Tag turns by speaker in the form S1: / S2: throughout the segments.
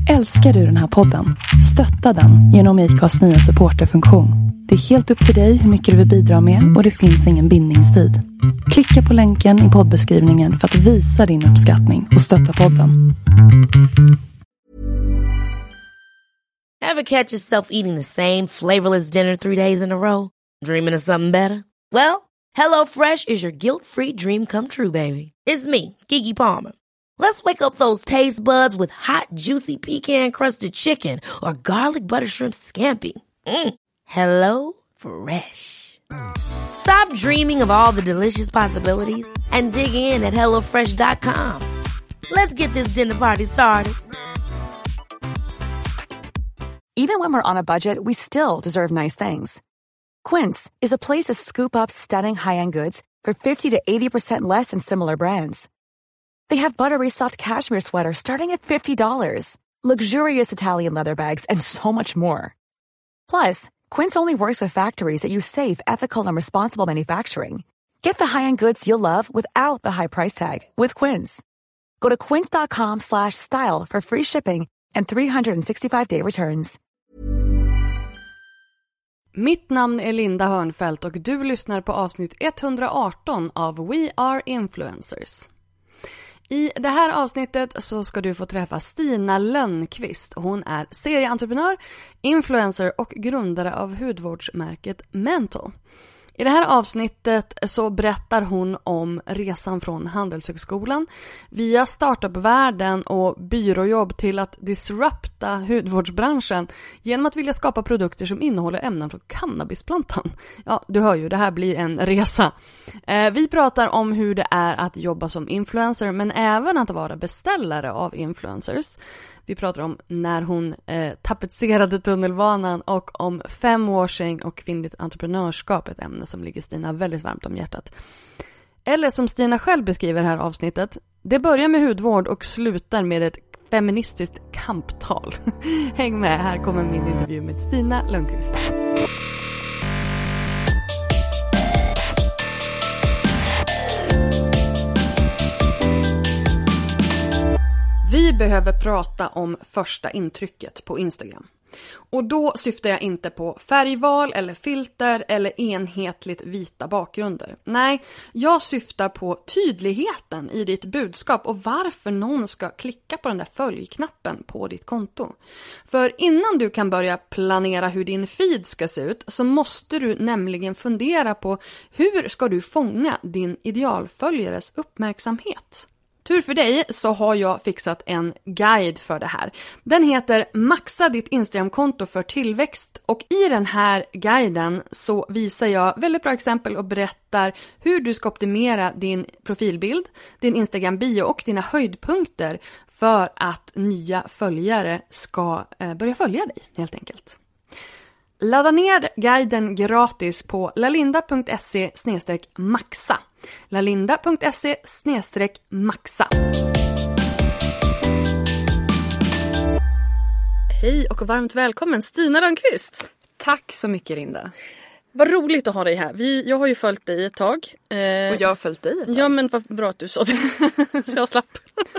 S1: Älskar du den här podden? Stötta den genom IKAs nya supporterfunktion. Det är helt upp till dig hur mycket du vill bidra med och det finns ingen bindningstid. Klicka på länken i poddbeskrivningen för att visa din uppskattning och stötta podden.
S2: Ever catch yourself eating the same flavorless dinner 3 days in a row? Dreaming of something better? Well, HelloFresh is your guilt-free dream come true, baby. It's me, Keke Palmer. Let's wake up those taste buds with hot, juicy pecan-crusted chicken or garlic butter shrimp scampi. Hello Fresh. Stop dreaming of all the delicious possibilities and dig in at HelloFresh.com. Let's get this dinner party started.
S3: Even when we're on a budget, we still deserve nice things. Quince is a place to scoop up stunning high-end goods for 50 to 80% less than similar brands. They have buttery soft cashmere sweaters starting at $50, luxurious Italian leather bags, and so much more. Plus, Quince only works with factories that use safe, ethical, and responsible manufacturing. Get the high-end goods you'll love without the high price tag with Quince. Go to quince.com/style for free shipping and 365-day returns.
S4: Mitt namn är Linda Hörnfeldt och du lyssnar på avsnitt 118 av We Are Influencers. I det här avsnittet så ska du få träffa Stina Lönnqvist. Hon är serieentreprenör, influencer och grundare av hudvårdsmärket Mental. I det här avsnittet så berättar hon om resan från Handelshögskolan via startupvärlden och byråjobb till att disrupta hudvårdsbranschen genom att vilja skapa produkter som innehåller ämnen från cannabisplantan. Ja, du hör ju, det här blir en resa. Vi pratar om hur det är att jobba som influencer men även att vara beställare av influencers. Vi pratar om när hon tapetserade tunnelbanan och om 5-washing och kvinnligt entreprenörskap, ett ämne som ligger Stina väldigt varmt om hjärtat. Eller som Stina själv beskriver här avsnittet, det börjar med hudvård och slutar med ett feministiskt kamptal. Häng med, här kommer min intervju med Stina Lönnqvist. Vi behöver prata om första intrycket på Instagram. Och då syftar jag inte på färgval eller filter eller enhetligt vita bakgrunder. Nej, jag syftar på tydligheten i ditt budskap och varför någon ska klicka på den där följknappen på ditt konto. För innan du kan börja planera hur din feed ska se ut så måste du nämligen fundera på hur ska du fånga din idealföljares uppmärksamhet. Tur för dig så har jag fixat en guide för det här. Den heter Maxa ditt Instagramkonto för tillväxt och i den här guiden så visar jag väldigt bra exempel och berättar hur du ska optimera din profilbild, din Instagram-bio och dina höjdpunkter för att nya följare ska börja följa dig helt enkelt. Ladda ner guiden gratis på lalinda.se/maxa. lalinda.se/maxa. Hej och varmt välkommen Stina Lönnqvist.
S5: Tack så mycket Linda.
S4: Vad roligt att ha dig här. Jag har ju följt dig ett tag.
S5: Och jag har följt dig ett tag.
S4: Ja men vad bra att du sa det. Så jag slapp.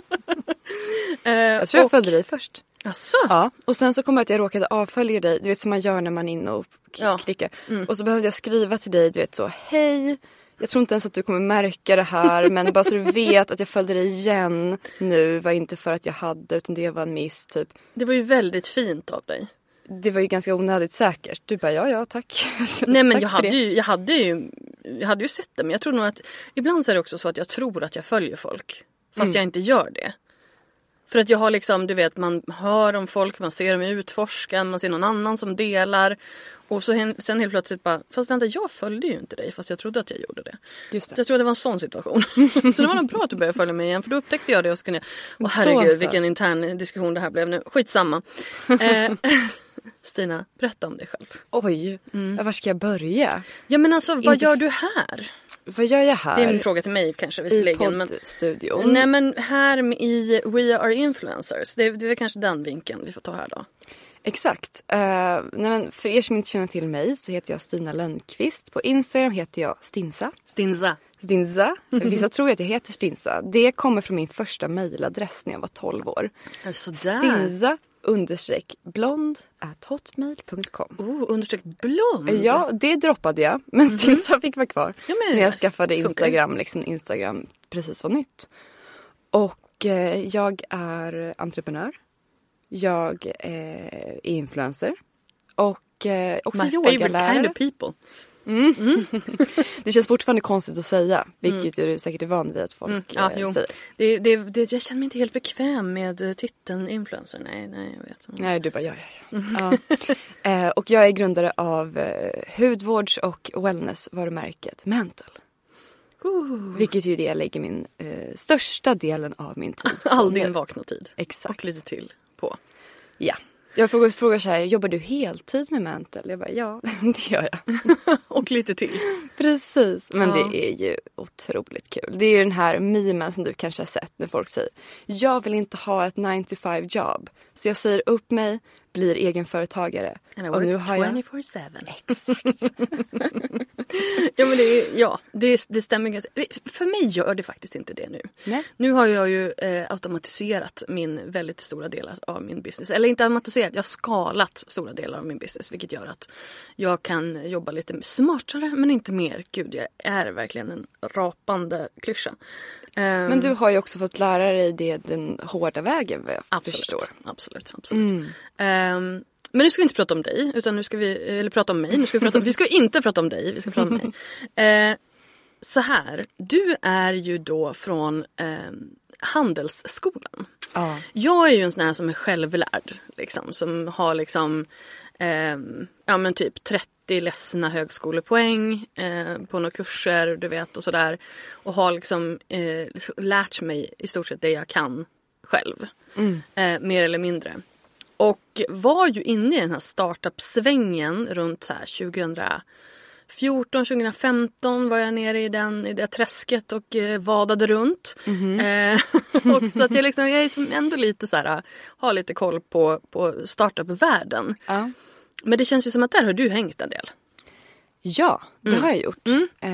S5: Jag tror jag följde dig först.
S4: Asså?
S5: Ja, och sen så kom jag att jag råkade avfölja dig. Du vet som man gör när man är inne och klickar. Mm. Och så behövde jag skriva till dig, du vet så, hej. Jag tror inte ens att du kommer märka det här. Men bara så du vet att jag följde dig igen nu. Var inte för att jag hade, utan det var en miss typ.
S4: Det var ju väldigt fint av dig.
S5: Det var ju ganska onödigt säkert. Du bara, ja tack.
S4: Nej men
S5: tack
S4: jag hade ju sett det. Men jag tror nog att ibland så är det också så att jag tror att jag följer folk. Fast jag inte gör det. För att jag har liksom, du vet, man hör om folk, man ser dem i Utforskan, man ser någon annan som delar. Och så sen helt plötsligt bara, fast vänta, jag följde ju inte dig fast jag trodde att jag gjorde det.
S5: Just det.
S4: Så jag tror att det var en sån situation. Så det var nog bra att du började följa mig igen, för då upptäckte jag det och så kunde jag, herregud vilken intern diskussion det här blev nu. Skitsamma. Stina, berätta om dig själv.
S5: Oj, var ska jag börja?
S4: Ja men alltså, vad gör du här?
S5: Vad gör jag här?
S4: Det är en fråga till mig kanske visserligen.
S5: I poddstudion.
S4: Nej men här i We Are Influencers. Det är kanske den vinkeln vi får ta här då.
S5: Exakt. Nej, men för er som inte känner till mig så heter jag Stina Lönnqvist. På Instagram heter jag Stinsa. Vissa tror att jag heter Stinsa. Det kommer från min första mejladress när jag var 12 år.
S4: Stinsa
S5: _blond@hotmail.com.
S4: _blond?
S5: Ja, det droppade jag. Men Stinsa fick vara kvar.
S4: Ja,
S5: när jag skaffade Instagram. Liksom Instagram precis var nytt. Och jag är entreprenör. Jag är influencer. Och också yogalärare.
S4: My favorite kind of people.
S5: Det känns fortfarande konstigt att säga, vilket du säkert är van vid att folk säger.
S4: Jag känner mig inte helt bekväm med titeln influencer. Nej, jag vet.
S5: Nej, du bara ja. Och jag är grundare av hudvårds- och wellness-varumärket Mantle. Vilket ju det jag lägger min största delen av min tid på.
S4: All din vakna tid.
S5: Exakt.
S4: Och lite till på.
S5: Ja. Jag frågar så här, jobbar du heltid med Mantle? Jag bara, ja, det gör jag.
S4: Och lite till.
S5: Precis, men det är ju otroligt kul. Det är ju den här memen som du kanske har sett när folk säger, jag vill inte ha ett 9-to-5 jobb. Så jag säger upp mig, blir egenföretagare.
S4: Och nu har 24/7.
S5: Exakt.
S4: Ja, men det stämmer ganska. För mig gör det faktiskt inte det nu.
S5: Nej.
S4: Nu har jag ju automatiserat min väldigt stora del av min business. Eller inte automatiserat, jag har skalat stora delar av min business. Vilket gör att jag kan jobba lite smartare men inte mer. Gud, jag är verkligen en rapande klyscha.
S5: Men du har ju också fått lära dig den hårda vägen, vad jag förstår.
S4: Absolut. Men nu ska vi inte prata om dig, utan nu ska vi prata om mig. Vi ska inte prata om dig, vi ska prata om mig. Så här, du är ju då från Handelsskolan.
S5: Ja.
S4: Jag är ju en sån här som är självlärd, liksom, som har liksom typ 30 ledsna högskolepoäng på några kurser, du vet, och sådär. Och har liksom lärt mig i stort sett det jag kan själv. Mer eller mindre. Och var ju inne i den här startup-svängen runt så här 2014, 2015 var jag nere i det träsket och vadade runt. Och så att jag är ändå lite så här, har lite koll på startup-världen.
S5: Ja.
S4: Men det känns ju som att där har du hängt en del. Ja,
S5: det har jag gjort.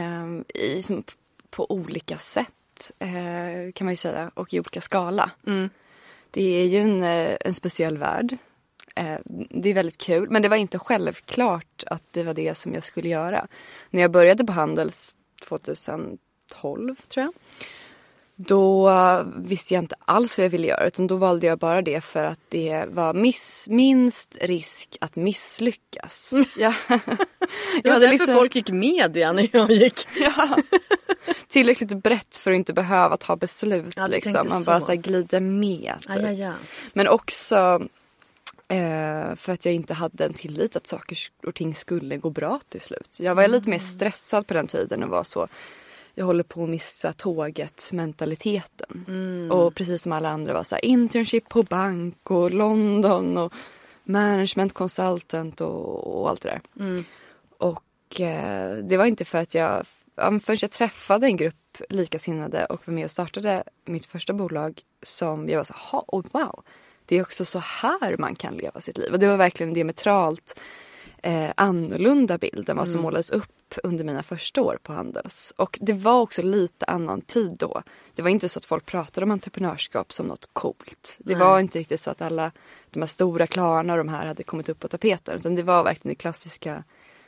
S5: På olika sätt kan man ju säga, och i olika skala. Det är ju en speciell värld. Det är väldigt kul. Men det var inte självklart att det var det som jag skulle göra. När jag började på Handels 2012, tror jag. Då visste jag inte alls vad jag ville göra. Utan då valde jag bara det för att det var minst risk att misslyckas.
S4: Ja, därför folk gick media när jag gick.
S5: Ja. Tillräckligt brett för att inte behöva ta beslut.
S4: Ja,
S5: liksom. Man bara så här glider med. Typ.
S4: Ja.
S5: Men också för att jag inte hade en tillit att saker och ting skulle gå bra till slut. Jag var lite mer stressad på den tiden och var så, jag håller på att missa tåget mentaliteten. Och precis som alla andra var så här, internship på bank och London och management consultant och allt det där. Och det var inte för att förrän jag träffade en grupp likasinnade och var med och startade mitt första bolag som jag var så här, wow, det är också så här man kan leva sitt liv. Och det var verkligen en diametralt annorlunda bild än vad som målades upp under mina första år på Handels. Och det var också lite annan tid då. Det var inte så att folk pratade om entreprenörskap som något coolt. Det var inte riktigt så att alla de här stora Klarna och de här hade kommit upp på tapeten. Utan det var verkligen det klassiska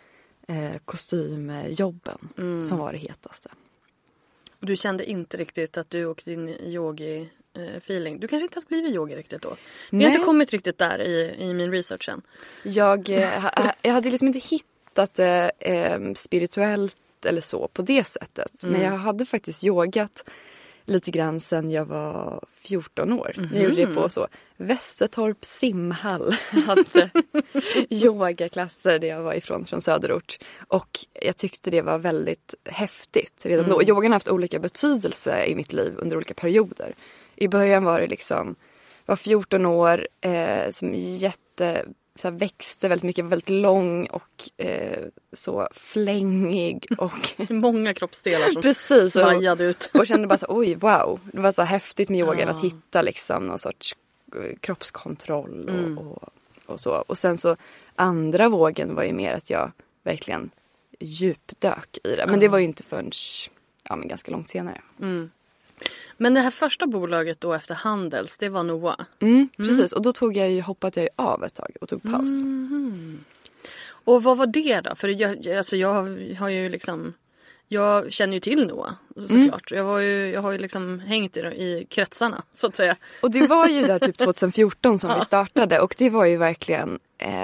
S5: kostymjobben som var det hetaste.
S4: Och du kände inte riktigt att du och din yogi-feeling, du kanske inte hade blivit yogi riktigt då? Men jag har inte kommit riktigt där i min research än.
S5: Jag hade liksom inte hittat spirituellt eller så på det sättet. Men jag hade faktiskt yogat lite grann sedan jag var 14 år. Jag gjorde det på så Västertorp simhall. Jag hade yogaklasser där jag var ifrån från söderort. Och jag tyckte det var väldigt häftigt redan då. Yogan har haft olika betydelse i mitt liv under olika perioder. I början var det liksom, var 14 år som så växte väldigt mycket, var väldigt lång och så flängig och
S4: många kroppsdelar som
S5: precis,
S4: svajade ut.
S5: Och kände bara så, oj, wow. Det var så häftigt med yogan att hitta liksom någon sorts kroppskontroll och så. Och sen så andra vågen var ju mer att jag verkligen djupdök i det. Men det var ju inte förrän ganska långt senare.
S4: Men det här första bolaget då efter Handels, det var Noah.
S5: Precis, och då hoppade jag av ett tag och tog paus.
S4: Och vad var det då? För jag har ju liksom... Jag känner ju till Noah, såklart. Jag har ju liksom hängt i kretsarna, så att säga. Och
S5: det var ju där typ 2014 som vi startade. Och det var ju verkligen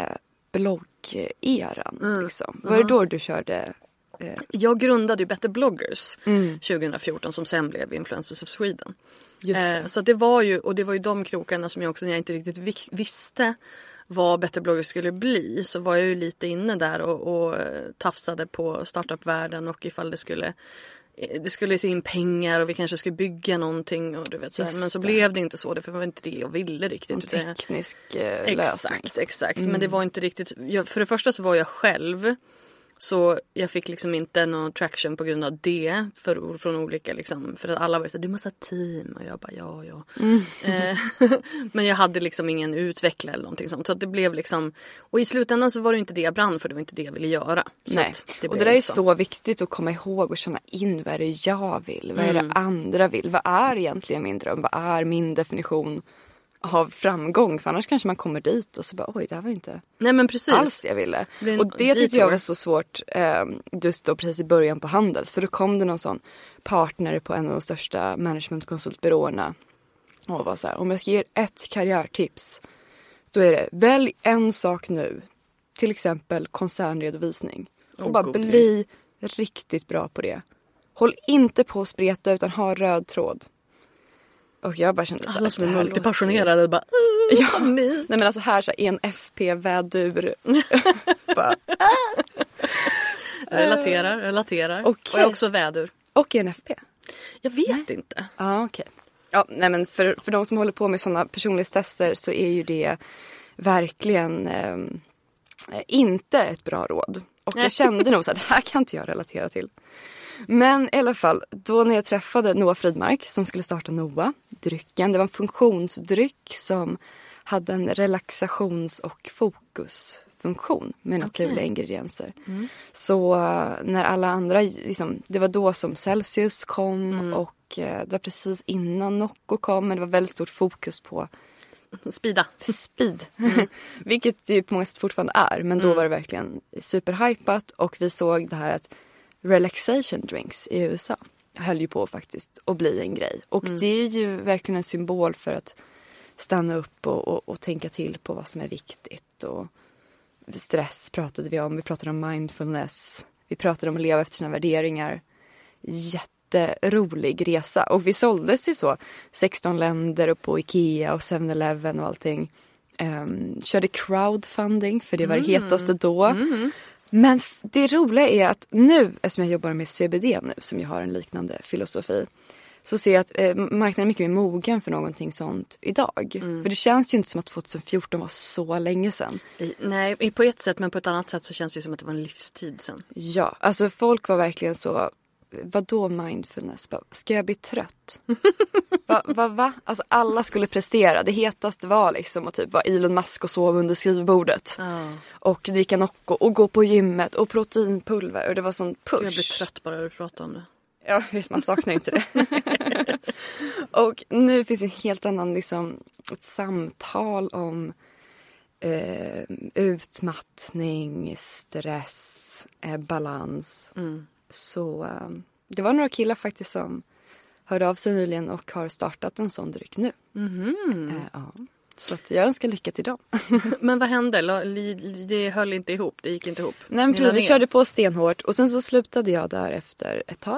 S5: bloggeran. Liksom. Var det då du körde...
S4: Jag grundade ju Better Bloggers 2014 som sen blev Influencers of Sweden.
S5: Just det.
S4: Så det var ju de krokarna som jag också, när jag inte riktigt visste vad Better Bloggers skulle bli, så var jag ju lite inne där och tafsade på startup-världen och ifall det skulle se in pengar och vi kanske skulle bygga någonting och du vet så här. Men så blev det inte så, för det var inte det jag ville riktigt.
S5: En teknisk lösning.
S4: Exakt. Men det var inte riktigt, för det första så var jag själv, så jag fick liksom inte någon traction på grund av det från olika liksom, för att alla var så här, du måste ha team, och jag bara ja. Men jag hade liksom ingen utvecklare eller någonting sånt, så att det blev liksom, och i slutändan så var det inte det jag brann för, det var inte det jag ville göra.
S5: Nej. Och det där är så viktigt att komma ihåg och känna in, vad är det jag vill, vad är det andra vill, vad är egentligen min dröm, vad är min definition av framgång, för annars kanske man kommer dit och så bara, oj, det här var inte alls det jag ville. Och det tyckte jag var så svårt just då precis i början på Handels, för då kom det någon sån partner på en av de största managementkonsultbyråerna och var så här, om jag ska ge ett karriärtips, då är det, välj en sak nu, till exempel koncernredovisning, och bara bli riktigt bra på det. Håll inte på att spreta, utan ha röd tråd. Och jag bara kände så här,
S4: alla som är multipassionerade bara
S5: nej men alltså här så här, en FP-vädur
S4: relaterar. Okay. Och jag är också vädur.
S5: Och en FP?
S4: Jag vet inte.
S5: Okej. Ja, nej men för de som håller på med sådana personlighetstester så är ju det verkligen inte ett bra råd. Och jag kände nog så här, det här kan inte jag relatera till. Men i alla fall, då när jag träffade Noah Fridmark som skulle starta Noah, drycken, det var en funktionsdryck som hade en relaxations- och fokusfunktion med naturliga ingredienser. Så när alla andra, liksom, det var då som Celsius kom och det var precis innan Nocco kom, men det var väldigt stort fokus på Speed. Vilket ju på många sätt fortfarande är, men då var det verkligen superhypat, och vi såg det här att relaxation drinks i USA höll ju på faktiskt att bli en grej. Och det är ju verkligen en symbol för att stanna upp och tänka till på vad som är viktigt. Och stress pratade vi om. Vi pratade om mindfulness. Vi pratade om att leva efter sina värderingar. Jätterolig resa. Och vi såldes i så 16 länder och på Ikea och 7-Eleven och allting. Körde crowdfunding, för det var det hetaste då. Men det roliga är att nu, eftersom jag jobbar med CBD nu, som jag har en liknande filosofi, så ser jag att marknaden är mycket mer mogen för någonting sånt idag. För det känns ju inte som att 2014 var så länge sedan.
S4: Nej, på ett sätt, men på ett annat sätt så känns det som att det var en livstid sedan.
S5: Ja, alltså folk var verkligen så, vadå mindfulness? Ska jag bli trött? Va? Alltså alla skulle prestera. Det hetaste var liksom att typ vara Elon Musk och sova under skrivbordet. Och dricka Nocco och gå på gymmet och proteinpulver. Och det var sån push.
S4: Jag blir trött bara när du pratar om det.
S5: Ja, visst, man saknar inte det. Och nu finns en helt annan liksom, ett samtal om utmattning, stress, balans. Så det var några killar faktiskt som hörde av sig nyligen och har startat en sån dryck nu. Ja. Så att jag önskar lycka till dem.
S4: Men vad hände? Det höll inte ihop, det gick inte ihop.
S5: Nej, men precis, vi körde på stenhårt och sen så slutade jag där efter ett tag.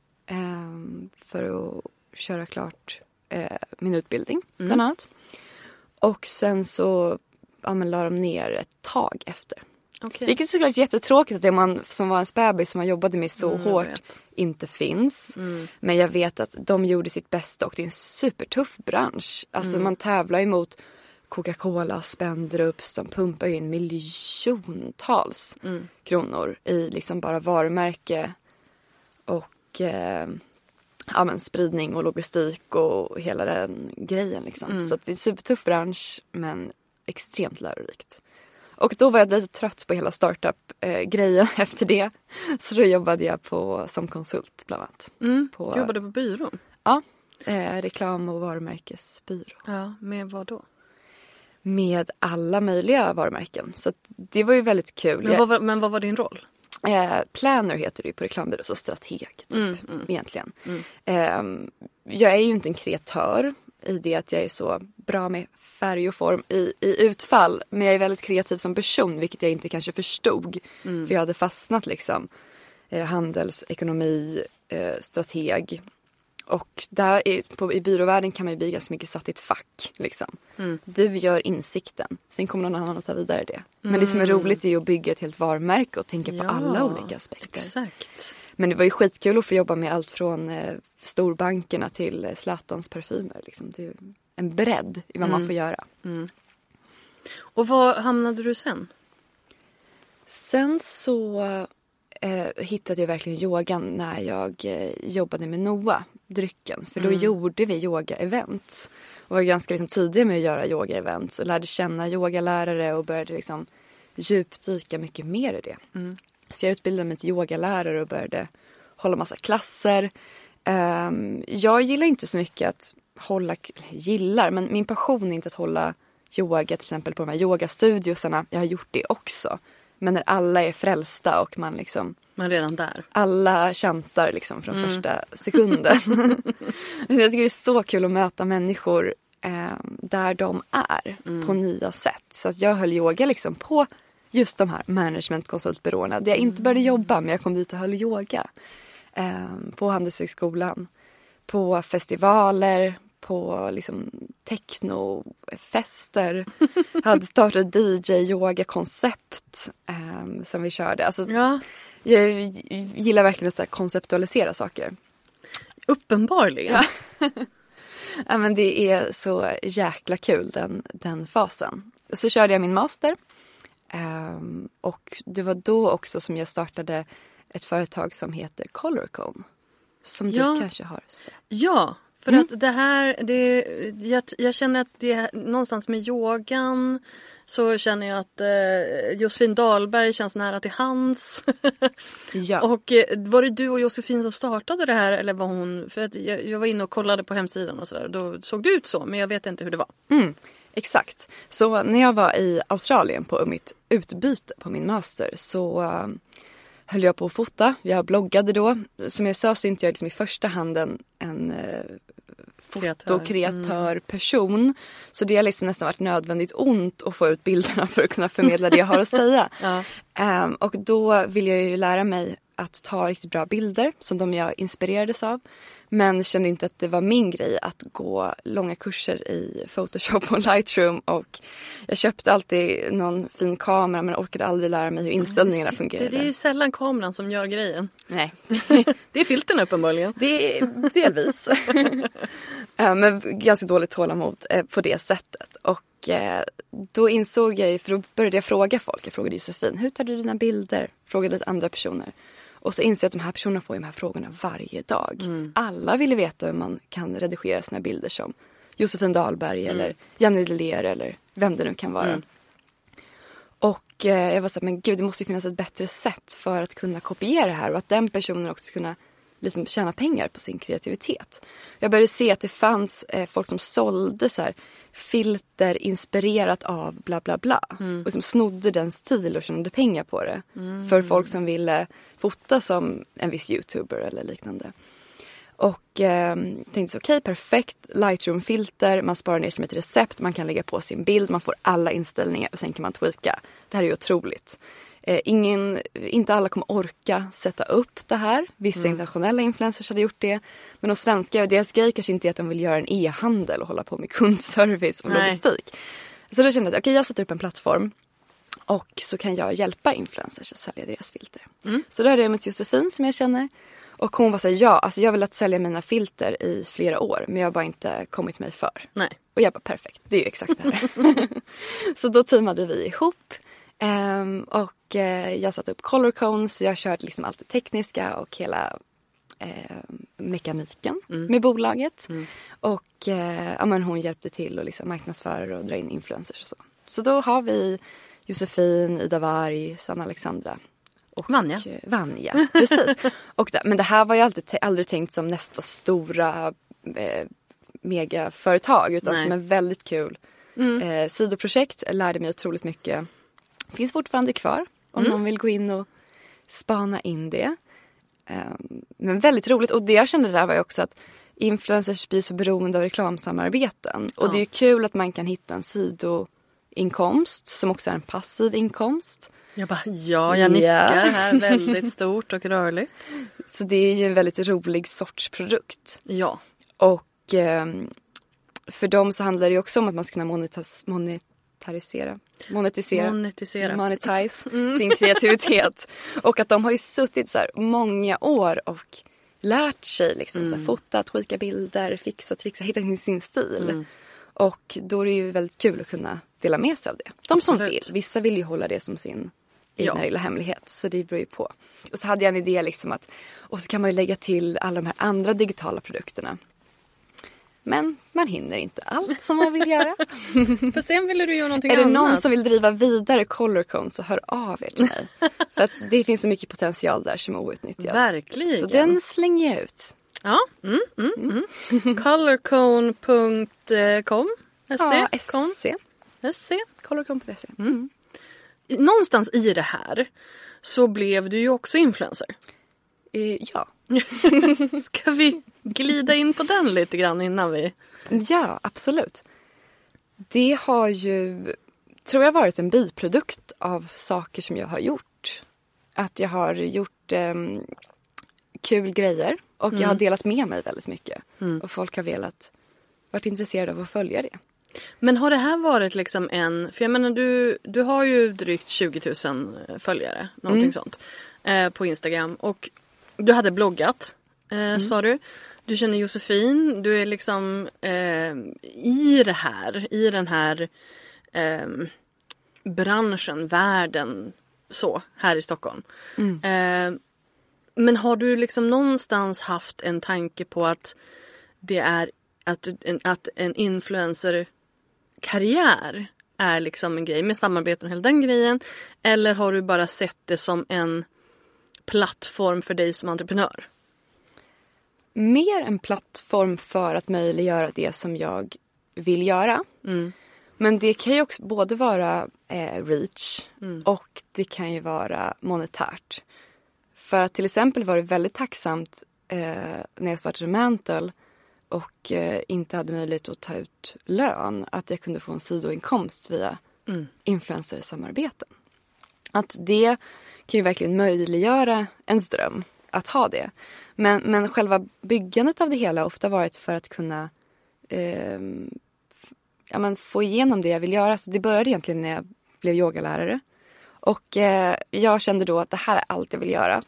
S5: För att köra klart min utbildning bland annat. Och sen så la de ner ett tag efter. Okay. Vilket är såklart jättetråkigt att det man som var en bebis som man jobbade med så hårt inte finns. Men jag vet att de gjorde sitt bästa och det är en supertuff bransch. Alltså man tävlar emot Coca-Cola, Spendrups, de pumpar in miljontals kronor i liksom bara varumärke och spridning och logistik och hela den grejen liksom. Så att det är en supertuff bransch men extremt lärorikt. Och då var jag lite trött på hela startup-grejen efter det. Så då jobbade jag som konsult bland annat.
S4: Jobbade på byrå?
S5: Ja, Reklam- och varumärkesbyrå.
S4: Ja, med vad då?
S5: Med alla möjliga varumärken. Så det var ju väldigt kul.
S4: Men vad var din roll?
S5: Planner heter det ju på reklambyrå, så strateg typ, egentligen. Jag är ju inte en kreatör i det att jag är så bra med färg och form i utfall. Men jag är väldigt kreativ som person, vilket jag inte kanske förstod. För jag hade fastnat liksom handelsekonomi, strateg. Och där i byråvärlden kan man ju bli ganska mycket satt i ett fack. Liksom. Du gör insikten. Sen kommer någon annan att ta vidare det. Men det som är roligt är ju att bygga ett helt varumärke och tänka på alla olika aspekter.
S4: Exakt.
S5: Men det var ju skitkul att få jobba med allt från storbankerna till Zlatans parfymer. Liksom. Det är en bredd i vad man får göra.
S4: Och var hamnade du sen?
S5: Sen så hittade jag verkligen yogan när jag jobbade med Noah, drycken. För då gjorde vi yoga-events. Och var ganska liksom tidiga med att göra yoga-events. Och lärde känna yogalärare och började liksom djupdyka mycket mer i det. Så jag utbildade mig till yogalärare och började hålla massa klasser. Jag gillar inte så mycket att men min passion är inte att hålla yoga till exempel på de här yogastudiosarna. Jag har gjort det också. Men när alla är frälsta och man liksom...
S4: Man är redan där.
S5: Alla chantar liksom från första sekunden. Jag tycker det är så kul att möta människor där de är på nya sätt. Så att jag höll yoga liksom på just de här managementkonsultbyråerna. Där jag inte började jobba, men jag kom dit och höll yoga. På Handelshögskolan. På festivaler. På liksom technofester. Hade startat DJ-yoga-koncept som vi körde. Alltså, jag gillar verkligen att så här konceptualisera saker.
S4: Uppenbarligen.
S5: Ja. Ja, men det är så jäkla kul den fasen. Så körde jag min master. Och det var då också som jag startade ett företag som heter Colorcone. Som du kanske har sett.
S4: Ja, för att det här, jag känner att det är någonstans med yogan så känner jag att Josefin Dahlberg känns nära till hans.
S5: Ja.
S4: Och var det du och Josefin som startade det här eller var hon, för att jag var inne och kollade på hemsidan och sådär, då såg det ut så, men jag vet inte hur det var.
S5: Exakt. Så när jag var i Australien på mitt utbyte på min master så höll jag på att fota. Jag bloggade då. Som jag sa så är inte jag liksom i första hand en fotokreatör-person. Så det har liksom nästan varit nödvändigt ont att få ut bilderna för att kunna förmedla det jag har att säga. Och då vill jag ju lära mig att ta riktigt bra bilder som de jag inspirerades av. Men kände inte att det var min grej att gå långa kurser i Photoshop och Lightroom. Och jag köpte alltid någon fin kamera men orkade aldrig lära mig hur inställningarna fungerade.
S4: Det är ju sällan kameran som gör grejen.
S5: Nej.
S4: Det är filten uppenbarligen.
S5: Det är delvis. Men ganska dåligt tålamod på det sättet. Och då insåg jag, för då började jag fråga folk. Jag frågade Josefin, hur tar du dina bilder? Frågade lite andra personer. Och så insåg jag att de här personerna får de här frågorna varje dag. Alla ville veta hur man kan redigera sina bilder som Josefin Dahlberg eller Janne Deler eller vem det nu kan vara. Och jag var så här, men gud, det måste ju finnas ett bättre sätt för att kunna kopiera det här. Och att den personen också ska kunna liksom tjäna pengar på sin kreativitet. Jag började se att det fanns folk som sålde så här filter inspirerat av bla bla bla. Och som snodde den stil och tjänade pengar på det. För folk som ville fota som en viss YouTuber eller liknande. Och tänkte så okej, perfekt. Lightroom-filter, man sparar ner som ett recept. Man kan lägga på sin bild, man får alla inställningar och sen kan man tweaka. Det här är ju otroligt. Inte alla kommer orka sätta upp det här. Vissa internationella influencers hade gjort det. Men de svenska, deras grej kanske inte är att de vill göra en e-handel och hålla på med kundservice och logistik. Så då kände jag att okej, jag sätter upp en plattform. Och så kan jag hjälpa influencers att sälja deras filter. Så då hade jag mött Josefin som jag känner. Och hon var så här, alltså jag vill att sälja mina filter i flera år. Men jag har bara inte kommit mig för.
S4: Nej.
S5: Och jag bara, perfekt, det är ju exakt det här. Så då teamade vi ihop. Och jag satte upp colorcones. Jag körde liksom allt det tekniska och hela mekaniken med bolaget. Och men hon hjälpte till att liksom marknadsföra och dra in influencers och så. Så då har vi Josefin, Ida Varg, Sanna Alexandra. Och
S4: Vanja,
S5: precis. Och men det här var ju aldrig tänkt som nästa stora megaföretag utan som en väldigt kul sidoprojekt. Jag lärde mig otroligt mycket. Finns fortfarande kvar om någon vill gå in och spana in det. Men väldigt roligt. Och det jag kände där var ju också att influencers blir så beroende av reklamsamarbeten. Och det är ju kul att man kan hitta en sidoinkomst som också är en passiv inkomst.
S4: Jag nickar här väldigt stort och rörligt.
S5: Så det är ju en väldigt rolig sorts produkt.
S4: Ja.
S5: Och för dem så handlar det ju också om att man ska kunna monetisera sin kreativitet. Och att de har ju suttit så här många år och lärt sig liksom så här, fota, tweaka bilder, fixa, trixa, hitta sin stil. Och då är det ju väldigt kul att kunna dela med sig av det. De som vill. Vissa vill ju hålla det som sin egna lilla hemlighet. Så det beror ju på. Och så hade jag en idé liksom att, och så kan man ju lägga till alla de här andra digitala produkterna. Men man hinner inte allt som man vill göra.
S4: För sen vill du göra någonting
S5: annat. Är det
S4: annat?
S5: någon som vill driva vidare Colorcon så hör av er till mig. För att det finns så mycket potential där som är outnyttjad.
S4: Verkligen.
S5: Så den slänger jag ut.
S4: Ja. Colorcon.com
S5: SC. Colorcon.se.
S4: Någonstans i det här så blev du ju också influencer.
S5: Ja.
S4: Ska vi glida in på den lite grann innan vi...
S5: Ja, absolut. Det har ju, tror jag, varit en biprodukt av saker som jag har gjort. Att jag har gjort kul grejer och jag har delat med mig väldigt mycket. Och folk har varit intresserade av att följa det.
S4: Men har det här varit liksom för jag menar du har ju drygt 20 000 följare, någonting sånt, på Instagram. Och du hade bloggat, sa du. Du känner Josefin, du är liksom i den här branschen, världen, så, här i Stockholm. Men har du liksom någonstans haft en tanke på att det är att en influencer-karriär är liksom en grej med samarbeten och hela den grejen? Eller har du bara sett det som en plattform för dig som entreprenör?
S5: Mer en plattform för att möjliggöra det som jag vill göra. Men det kan ju också både vara reach och det kan ju vara monetärt. För att till exempel var det väldigt tacksamt när jag startade Mantle och inte hade möjlighet att ta ut lön, att jag kunde få en sidoinkomst via influencersamarbeten. Att det kan ju verkligen möjliggöra ens dröm att ha det. Men själva byggandet av det hela har ofta varit för att kunna få igenom det jag vill göra. Så det började egentligen när jag blev yogalärare. Och jag kände då att det här är allt jag vill göra.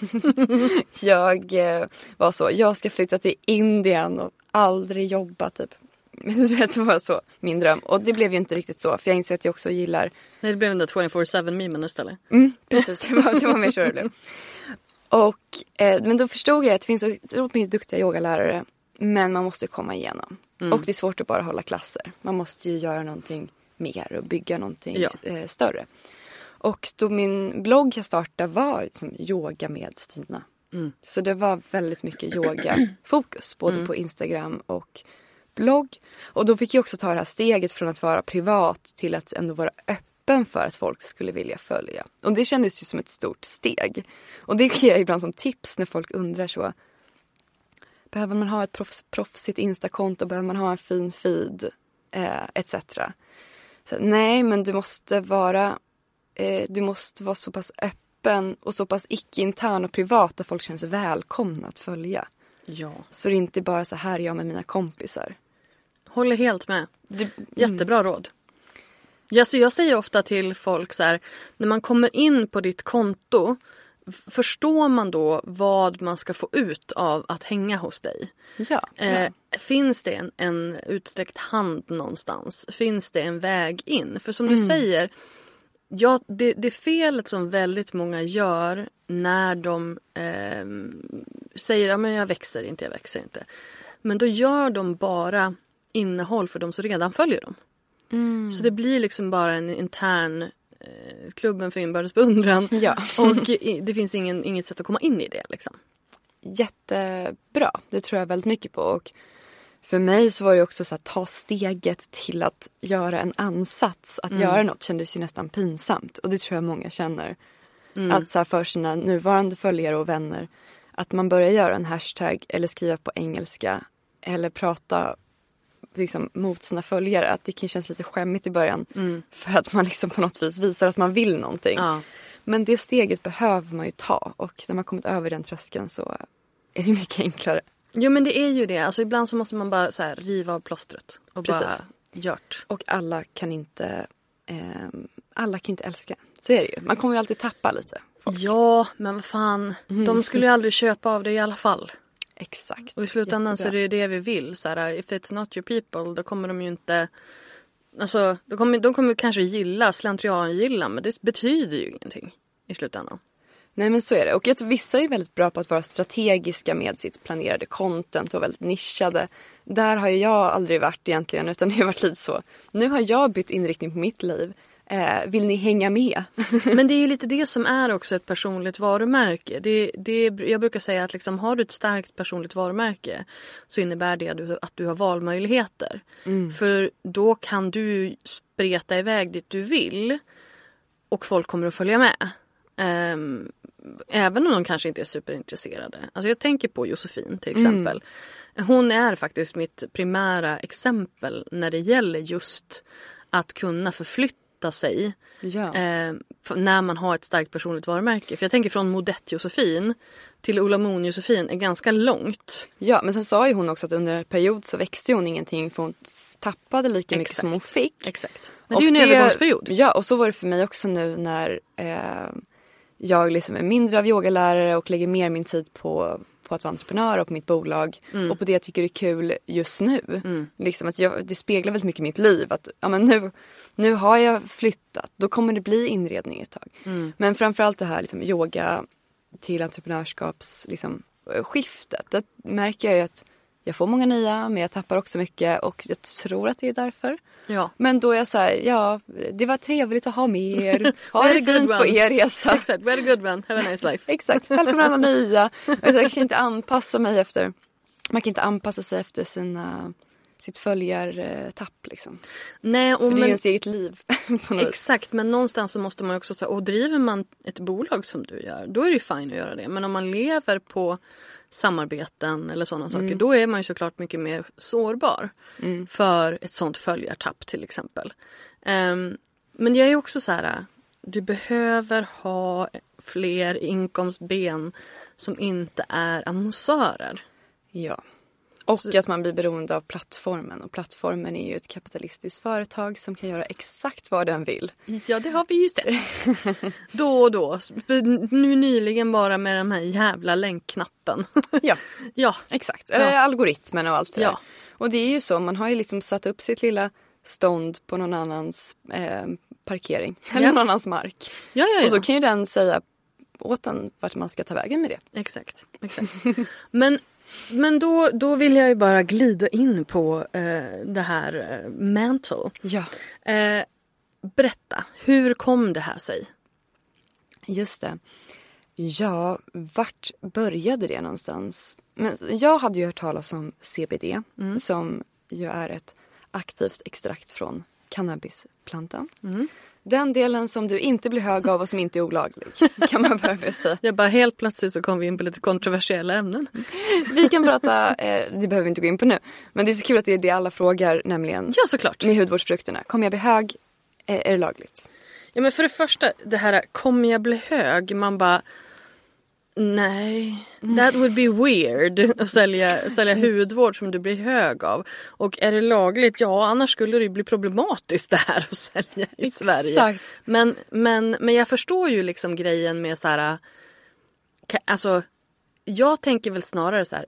S5: Jag ska flytta till Indien och aldrig jobba typ. Men det var så min dröm. Och det blev ju inte riktigt så. För jag insåg att jag också gillar...
S4: Nej, det blev den där 24/7-memen istället.
S5: Precis, det var mer så det blev. Och, men då förstod jag att det finns så mycket duktiga yogalärare. Men man måste komma igenom. Och det är svårt att bara hålla klasser. Man måste ju göra någonting mer och bygga någonting större. Och då min blogg jag startade var liksom yoga med Stina. Så det var väldigt mycket yoga-fokus. Både på Instagram och blogg. Och då fick jag också ta det här steget från att vara privat till att ändå vara öppen för att folk skulle vilja följa. Och det kändes ju som ett stort steg. Och det ger jag ibland som tips när folk undrar så. Behöver man ha ett proffsigt Instakonto? Behöver man ha en fin feed? Etc. Så, nej, men du måste vara så pass öppen och så pass icke-intern och privat att folk känner sig välkomna att följa.
S4: Ja.
S5: Så det är inte bara så här jag med mina kompisar.
S4: Håller helt med. Jättebra råd. Jag säger ofta till folk så här, när man kommer in på ditt konto, förstår man då vad man ska få ut av att hänga hos dig?
S5: Ja.
S4: Finns det en utsträckt hand någonstans? Finns det en väg in? För som du säger, det felet som väldigt många gör när de säger att jag växer inte. Men då gör de bara innehåll för de som redan följer dem. Så det blir liksom bara en intern klubben för inbördes beundran. Ja. Och det finns inget sätt att komma in i det liksom.
S5: Jättebra. Det tror jag väldigt mycket på. Och för mig så var det också så att ta steget till att göra en ansats. Att göra något kändes ju nästan pinsamt. Och det tror jag många känner. Att så här för sina nuvarande följare och vänner. Att man börjar göra en hashtag eller skriva på engelska. Eller prata liksom mot sina följare. Att det kan kännas lite skämmigt i början. För att man liksom på något vis visar att man vill någonting. Ja. Men det steget behöver man ju ta. Och när man kommit över den tröskeln så är det mycket enklare.
S4: Jo, men det är ju det. Alltså ibland så måste man bara så här riva av plåstret. Och bara gjort.
S5: Och alla kan inte älska. Så är det ju. Man kommer ju alltid tappa lite. Folk.
S4: Ja, men vad fan. De skulle ju aldrig köpa av det i alla fall.
S5: Exakt.
S4: Och i slutändan så är det det vi vill. Så här, if it's not your people, då kommer de ju inte... Alltså, de kommer kanske gilla, slentrian gilla, men det betyder ju ingenting i slutändan.
S5: Nej, men så är det. Och jag tror vissa är väldigt bra på att vara strategiska med sitt planerade content och väldigt nischade. Där har jag aldrig varit egentligen, utan det har varit lite så. Nu har jag bytt inriktning på mitt liv. Vill ni hänga med?
S4: Men det är ju lite det som är också ett personligt varumärke. Jag brukar säga att liksom, har du ett starkt personligt varumärke så innebär det att du har valmöjligheter. För då kan du spreta iväg dit du vill och folk kommer att följa med. Även om de kanske inte är superintresserade. Alltså jag tänker på Josefin till exempel. Hon är faktiskt mitt primära exempel när det gäller just att kunna förflytta sig när man har ett starkt personligt varumärke. För jag tänker från Modett Josefin till Ola Moon Josefin är ganska långt.
S5: Ja, men sen sa ju hon också att under en period så växte hon ingenting för hon tappade lika mycket som hon fick.
S4: Exakt. Men det är ju en övergångsperiod.
S5: Ja, och så var det för mig också nu när jag liksom är mindre av yogalärare och lägger mer min tid på att vara entreprenör och på mitt bolag. Och på det jag tycker är kul just nu. Liksom att det speglar väldigt mycket mitt liv. Att ja, men nu har jag flyttat. Då kommer det bli inredning ett tag. Men framförallt det här liksom, yoga till entreprenörskaps liksom, skiftet. Det märker jag ju att jag får många nya, men jag tappar också mycket. Och jag tror att det är därför. Ja. Men då är jag så här, det var trevligt att ha med er. Ha det fint på er resa.
S4: Exakt, we had a good run. Have a nice life.
S5: Exakt, välkomna alla nya. Jag kan inte anpassa mig efter, man kan inte anpassa sig efter sitt följartapp liksom.
S4: Nej,
S5: för det är ju ens eget liv.
S4: Exakt, men någonstans så måste man också säga, och driver man ett bolag som du gör, då är det ju fint att göra det. Men om man lever på samarbeten eller sådana saker, då är man ju såklart mycket mer sårbar för ett sånt följartapp till exempel. Men jag är också så här, du behöver ha fler inkomstben som inte är annonsörer.
S5: Ja. Och att man blir beroende av plattformen. Och plattformen är ju ett kapitalistiskt företag som kan göra exakt vad den vill.
S4: Ja, det har vi ju sett. Då och då. Nu nyligen bara med den här jävla länkknappen.
S5: Ja, exakt. Algoritmen och allt det där. Och det är ju så, man har ju liksom satt upp sitt lilla stånd på någon annans parkering. Eller någon annans mark. Ja. Och så kan ju den säga åt den vart man ska ta vägen med det.
S4: Exakt. Men då vill jag ju bara glida in på det här Mantle.
S5: Ja.
S4: Berätta, hur kom det här sig?
S5: Just det. Ja, vart började det någonstans? Men jag hade ju hört talas om CBD som ju är ett aktivt extrakt från cannabisplantan. Den delen som du inte blir hög av och som inte är olaglig, kan man börja med att säga.
S4: Jag bara helt plötsligt så kom vi in på lite kontroversiella ämnen.
S5: Vi kan prata, det behöver vi inte gå in på nu. Men det är så kul att det är det alla frågar, nämligen
S4: ja, såklart.
S5: Med hudvårdsprodukterna. Kommer jag bli hög? Är det lagligt?
S4: Ja, men för det första, det här, kommer jag bli hög? Man bara, nej, that would be weird att sälja hudvård som du blir hög av. Och är det lagligt? Ja, annars skulle det bli problematiskt det här att sälja i Sverige. Men jag förstår ju liksom grejen med så här, alltså jag tänker väl snarare så här,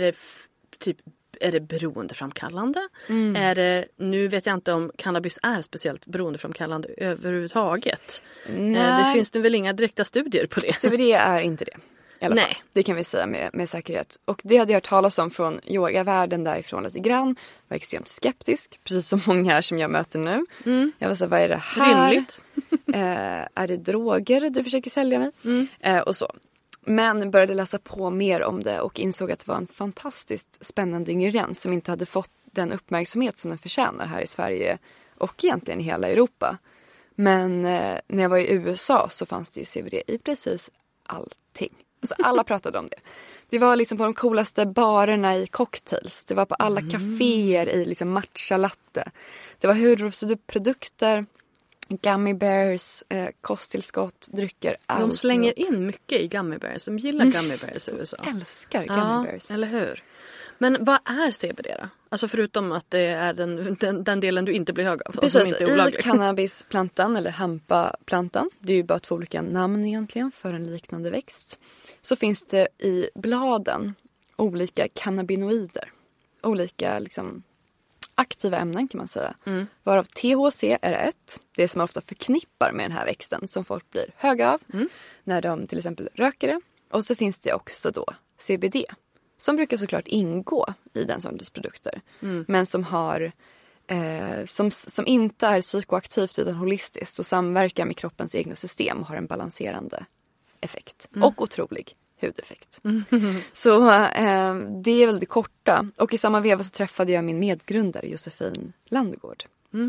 S4: är det beroendeframkallande? Är det, nu vet jag inte om cannabis är speciellt beroendeframkallande överhuvudtaget. Det finns det väl inga direkta studier på det.
S5: CBD är inte det. Nej. Det kan vi säga med säkerhet. Och det hade jag hört talas om från yogavärlden därifrån lite grann. Var extremt skeptisk. Precis som många här som jag möter nu. Jag var så här, vad är det här?
S4: Rimligt.
S5: Är det droger du försöker sälja mig? Och så. Men började läsa på mer om det och insåg att det var en fantastiskt spännande ingrediens som inte hade fått den uppmärksamhet som den förtjänar här i Sverige och egentligen i hela Europa. Men när jag var i USA så fanns det ju CBD i precis allting. Alltså alla pratade om det. Det var liksom på de coolaste barerna i cocktails. Det var på alla kaféer i liksom matcha latte. Det var hudvårdsprodukter, gummy bears, kosttillskott, drycker.
S4: De slänger in mycket i gummy bears. De gillar gummy bears i USA.
S5: Jag älskar gummy bears.
S4: Eller hur? Men vad är CBD då? Alltså förutom att det är den delen du inte blir hög av.
S5: Precis,
S4: som inte är olaglig.
S5: I cannabisplantan eller hampaplantan, det är ju bara 2 olika namn egentligen för en liknande växt. Så finns det i bladen olika cannabinoider. Olika liksom aktiva ämnen kan man säga. Varav THC är ett. Det som man ofta förknippar med den här växten som folk blir höga av. När de till exempel röker det. Och så finns det också då CBD. Som brukar såklart ingå i den sortens produkter. Men som har som inte är psykoaktivt utan holistiskt. Och samverkar med kroppens egna system och har en balanserande effekt. Och otrolig hudeffekt. Så det är väl det korta. Och i samma veva så träffade jag min medgrundare Josefin Landegård.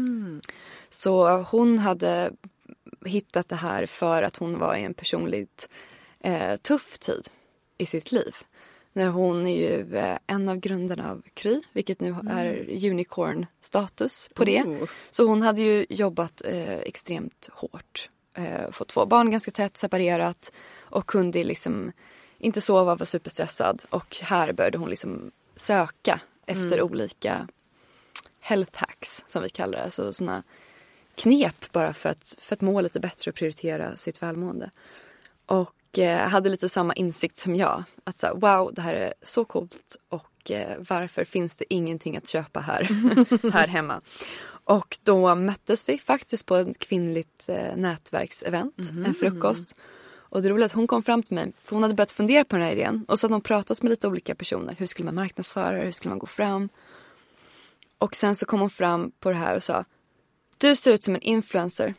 S5: Så hon hade hittat det här för att hon var i en personligt tuff tid i sitt liv. När hon är ju en av grundarna av Kry, vilket nu är unicorn-status på det. Så hon hade ju jobbat extremt hårt. Fått 2 barn ganska tätt, separerat. Och kunde liksom inte sova, var superstressad. Och här började hon liksom söka efter olika health hacks, som vi kallar det. Alltså sådana knep bara för att må lite bättre och prioritera sitt välmående. Och hade lite samma insikt som jag. Att så här, wow, det här är så coolt. Och varför finns det ingenting att köpa här hemma? Och då möttes vi faktiskt på ett kvinnligt nätverksevent. En frukost. Och det roliga att hon kom fram till mig. För hon hade börjat fundera på den här idén. Och så hade hon pratat med lite olika personer. Hur skulle man marknadsföra det? Hur skulle man gå fram? Och sen så kom hon fram på det här och sa: du ser ut som en influencer.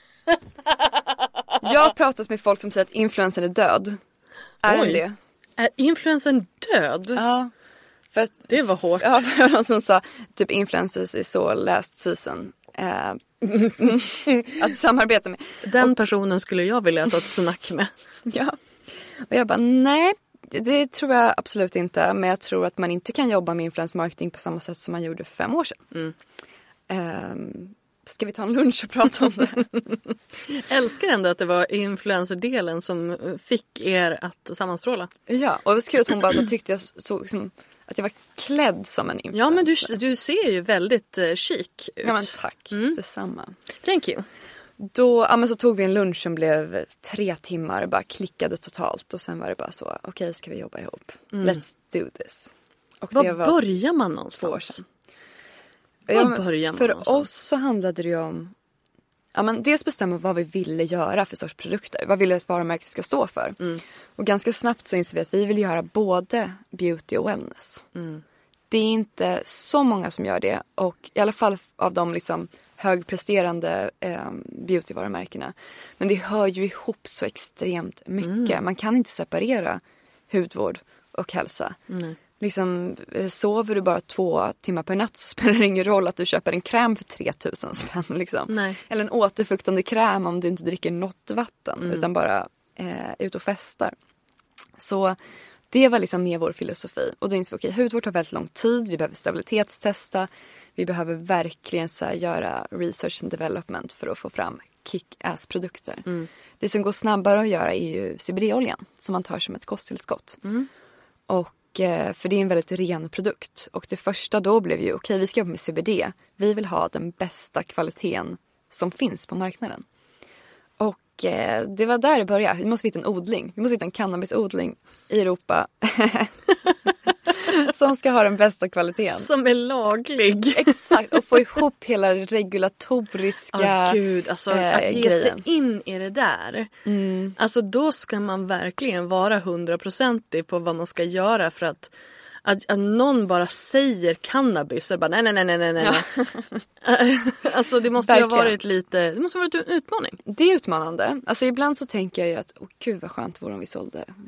S5: Jag har pratat med folk som säger att influencern är död. Är den det?
S4: Är influencern död?
S5: Ja. För att,
S4: det var hårt.
S5: Ja, för de som sa typ influencers är så last season. Att samarbeta med.
S4: Den personen skulle jag vilja ta ett snack med.
S5: Ja. Och jag bara, nej. Det tror jag absolut inte. Men jag tror att man inte kan jobba med influencer marketing på samma sätt som man gjorde för 5 år sedan. Ska vi ta en lunch och prata om det?
S4: Jag älskar ändå att det var influencerdelen som fick er att sammanstråla.
S5: Ja, och det var kul att hon bara tyckte jag såg som att jag var klädd som en influencer.
S4: Ja, men du ser ju väldigt chic ut.
S5: Ja, men tack. Detsamma.
S4: Thank you.
S5: Då men så tog vi en lunch som blev 3 timmar. Bara klickade totalt. Och sen var det bara så, okej, ska vi jobba ihop? Let's do this. Och
S4: var
S5: det var
S4: börjar man någonstans?
S5: För oss så handlade det ju om dels bestämma vad vi ville göra för sorts produkter. Vad ville ett varumärke ska stå för. Och ganska snabbt så inser vi att vi vill göra både beauty och wellness. Det är inte så många som gör det. Och i alla fall av de liksom högpresterande beautyvarumärkena. Men det hör ju ihop så extremt mycket. Man kan inte separera hudvård och hälsa. Liksom, sover du bara 2 timmar per natt så spelar det ingen roll att du köper en kräm för 3000 spänn. Liksom. Eller en återfuktande kräm om du inte dricker något vatten utan bara ut och festar. Så det var liksom med vår filosofi. Och då inser vi, okej, hudvård tar väldigt lång tid. Vi behöver stabilitetstesta. Vi behöver verkligen så här, göra research and development för att få fram kick-ass-produkter. Det som går snabbare att göra är ju CBD-oljan som man tar som ett kosttillskott. Och för det är en väldigt ren produkt. Och det första då blev ju, okej, vi ska jobba med CBD. Vi vill ha den bästa kvaliteten som finns på marknaden. Och det var där det började. Vi måste hitta en odling. Vi måste hitta en cannabisodling i Europa. Som ska ha den bästa kvaliteten.
S4: Som är laglig.
S5: Exakt. Och få ihop hela det regulatoriska
S4: Gud, alltså att ge sig in i det där. Alltså då ska man verkligen vara 100% på vad man ska göra för att någon bara säger cannabis och bara nej. Ja. Alltså det måste ju ha varit lite, det måste ha varit en utmaning.
S5: Det är utmanande. Alltså ibland så tänker jag ju att gud vad skönt vore om vi sålde liksom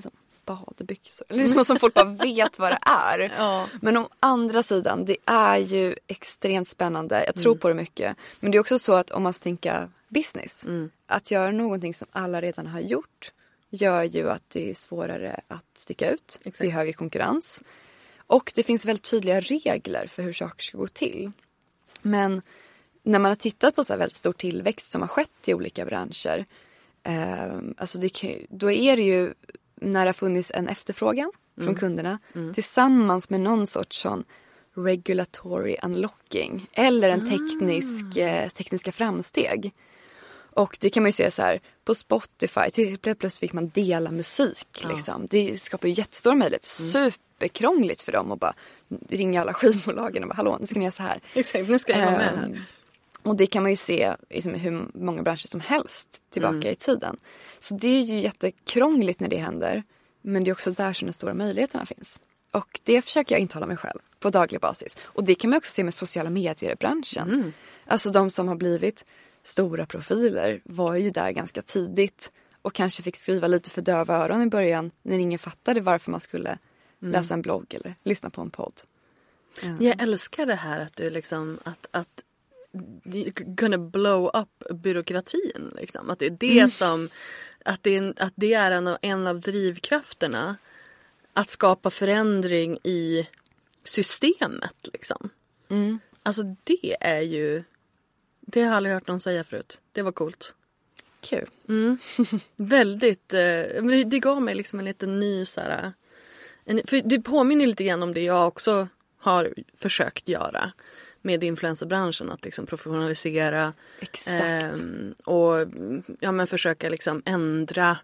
S5: badbyxor. Liksom som folk bara vet vad det är. Ja. Men å andra sidan, det är ju extremt spännande. Jag tror på det mycket. Men det är också så att om man tänker business. Att göra någonting som alla redan har gjort gör ju att det är svårare att sticka ut. Exakt. Det är högre konkurrens. Och det finns väldigt tydliga regler för hur saker ska gå till. Men när man har tittat på så här väldigt stor tillväxt som har skett i olika branscher. Alltså då är det ju när det har funnits en efterfrågan från kunderna. Tillsammans med någon sorts sån regulatory unlocking. Eller en tekniska framsteg. Och det kan man ju se så här på Spotify. Plötsligt fick man dela musik. Liksom. Det skapar ju jättestora möjligheter. Superkrångligt för dem att bara ringa alla skivbolagen och bara hallå, nu ska ni göra så här.
S4: Exakt, nu ska jag vara med här.
S5: Och det kan man ju se liksom, hur många branscher som helst tillbaka i tiden. Så det är ju jättekrångligt när det händer. Men det är också där som de stora möjligheterna finns. Och det försöker jag intala mig själv på daglig basis. Och det kan man också se med sociala medier-branschen. Alltså de som har blivit stora profiler var ju där ganska tidigt. Och kanske fick skriva lite för döva öron i början. När ingen fattade varför man skulle läsa en blogg eller lyssna på en podd.
S4: Jag älskar det här att du liksom att kunna blow up byråkratin liksom. Att det är det som att det är en av drivkrafterna att skapa förändring i systemet liksom. Alltså det är ju, det har jag aldrig hört någon säga förut. Det var coolt.
S5: Kul.
S4: Väldigt det gav mig liksom en liten ny så här, för det påminner lite grann om det jag också har försökt göra med influencerbranschen, att liksom professionalisera.
S5: Exakt.
S4: Och ja, men försöka liksom ändra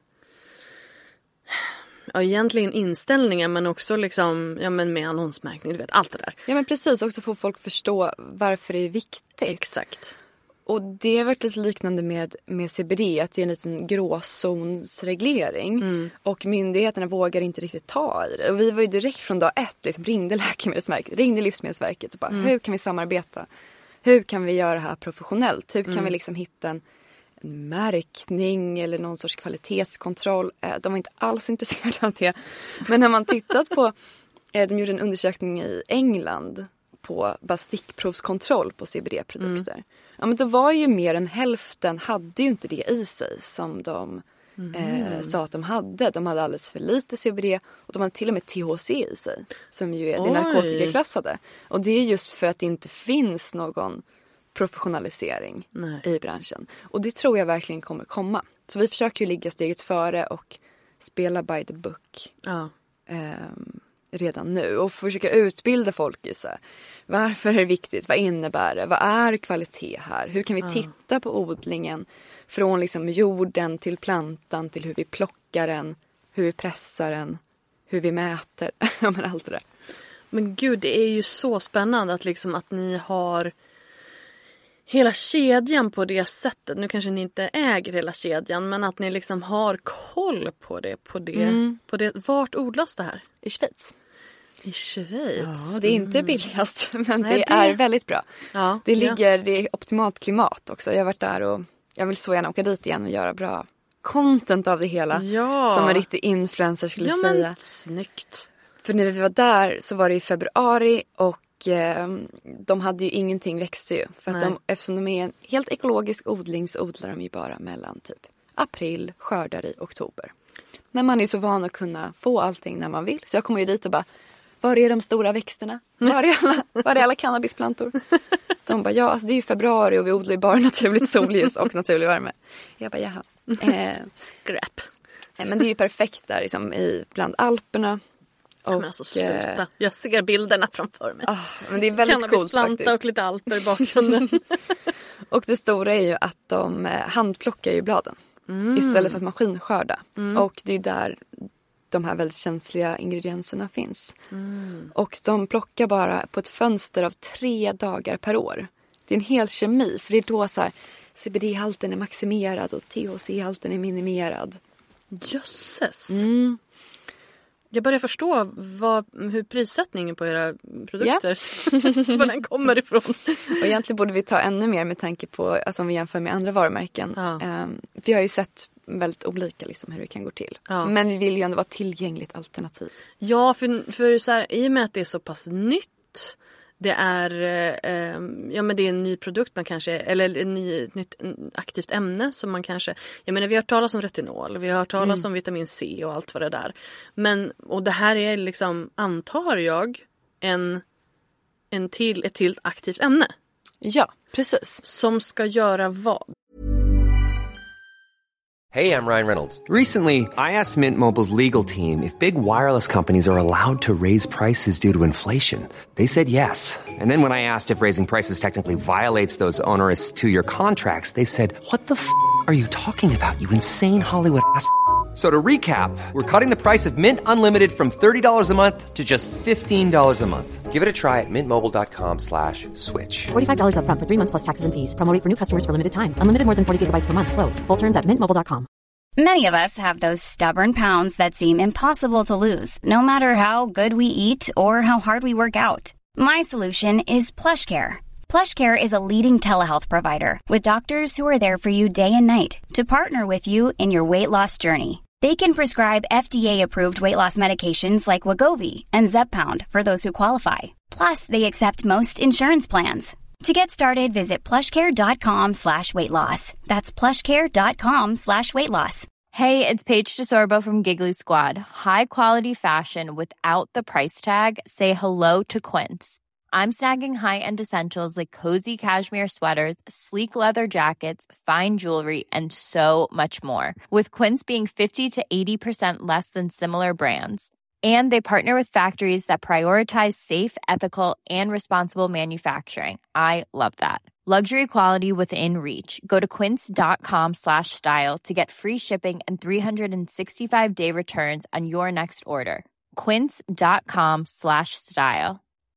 S4: egentligen inställningar, men också liksom, ja, men med annonsmärkning, du vet, allt det där.
S5: Ja, men precis, också få folk förstå varför det är viktigt.
S4: Exakt.
S5: Och det har varit lite liknande med CBD, att det är en liten gråzonsreglering. Och myndigheterna vågar inte riktigt ta i det. Och vi var ju direkt från dag 1, liksom, ringde Livsmedelsverket och bara, hur kan vi samarbeta? Hur kan vi göra det här professionellt? Hur kan vi liksom hitta en märkning eller någon sorts kvalitetskontroll? De var inte alls intresserade av det. Men när man tittat på, de gjorde en undersökning i England på bara stickprovskontroll på CBD-produkter. Ja, men då var ju mer än hälften hade ju inte det i sig som de sa att de hade. De hade alldeles för lite CBD och de hade till och med THC i sig, som ju är det narkotikaklassade. Och det är just för att det inte finns någon professionalisering i branschen. Och det tror jag verkligen kommer komma. Så vi försöker ju ligga steget före och spela by the book. Redan nu och försöka utbilda folk i så här, varför är det viktigt, vad innebär det, vad är kvalitet här, hur kan vi titta på odlingen från liksom jorden till plantan till hur vi plockar den, hur vi pressar den, hur vi mäter, men allt det där.
S4: Men gud, det är ju så spännande att liksom att ni har hela kedjan på det sättet. Nu kanske ni inte äger hela kedjan, men att ni liksom har koll på det. Vart odlas det här?
S5: I Schweiz.
S4: I Schweiz?
S5: Ja, det är inte billigast, men det är väldigt bra. Ja, det är optimalt klimat också. Jag har varit där och jag vill så gärna åka dit igen och göra bra content av det hela. Ja. Som en riktig influencer skulle säga. Men
S4: snyggt.
S5: För när vi var där så var det i februari och de hade ju ingenting, växte ju. För att eftersom de är en helt ekologisk odling så odlar de ju bara mellan typ april, skördar i oktober. Men man är så van att kunna få allting när man vill. Så jag kommer ju dit och bara, var är de stora växterna? Var är alla cannabisplantor? De bara, ja alltså det är ju februari och vi odlar ju bara naturligt solljus och naturlig värme. Jag bara, jaha.
S4: Skräp.
S5: Men det är ju perfekt där liksom, bland Alperna.
S4: Och, men alltså sluta. Jag ser bilderna framför mig.
S5: Men det är väldigt coolt faktiskt.
S4: Och lite alper i bakgrunden.
S5: Och det stora är ju att de handplockar ju bladen. Istället för att maskinskörda. Och det är där de här väldigt känsliga ingredienserna finns. Och de plockar bara på ett fönster av 3 dagar per år. Det är en hel kemi. För det är då så här, CBD-halten är maximerad och THC-halten är minimerad.
S4: Jösses. Jag börjar förstå hur prissättningen på era produkter, var den kommer ifrån.
S5: Och egentligen borde vi ta ännu mer med tanke på, alltså om vi jämför med andra varumärken. Vi har ju sett väldigt olika liksom, hur det kan gå till. Ja. Men vi vill ju ändå vara tillgängligt alternativ.
S4: Ja, för så här, i och med att det är så pass nytt. Det är men det är en ny produkt man kanske, eller ett nytt aktivt ämne som man kanske, jag menar vi har hört talas om retinol, vi har hört talas om vitamin C och allt vad det där. Men, och det här är liksom, antar jag, ett till aktivt ämne.
S5: Ja, precis.
S4: Som ska göra vad?
S6: Hey, I'm Ryan Reynolds. Recently, I asked Mint Mobile's legal team if big wireless companies are allowed to raise prices due to inflation. They said yes. And then when I asked if raising prices technically violates those onerous 2-year contracts, they said, "What the f*** are you talking about, you insane Hollywood ass?" So to recap, we're cutting the price of Mint Unlimited from $30 a month to just $15 a month. Give it a try at mintmobile.com/switch.
S7: $45 up front for 3 months plus taxes and fees. Promo rate for new customers for limited time. Unlimited more than 40 gigabytes per month. Slows full terms at mintmobile.com.
S8: Many of us have those stubborn pounds that seem impossible to lose, no matter how good we eat or how hard we work out. My solution is PlushCare. PlushCare is a leading telehealth provider with doctors who are there for you day and night to partner with you in your weight loss journey. They can prescribe FDA-approved weight loss medications like Wegovy and Zepbound for those who qualify. Plus, they accept most insurance plans. To get started, visit plushcare.com/weightloss. That's plushcare.com/weightloss.
S9: Hey, it's Paige DeSorbo from Giggly Squad. High quality fashion without the price tag. Say hello to Quince. I'm snagging high-end essentials like cozy cashmere sweaters, sleek leather jackets, fine jewelry, and so much more. With Quince being 50 to 80% less than similar brands. And they partner with factories that prioritize safe, ethical, and responsible manufacturing. I love that. Luxury quality within reach. Go to quince.com/style to get free shipping and 365-day returns on your next order. Quince.com/style.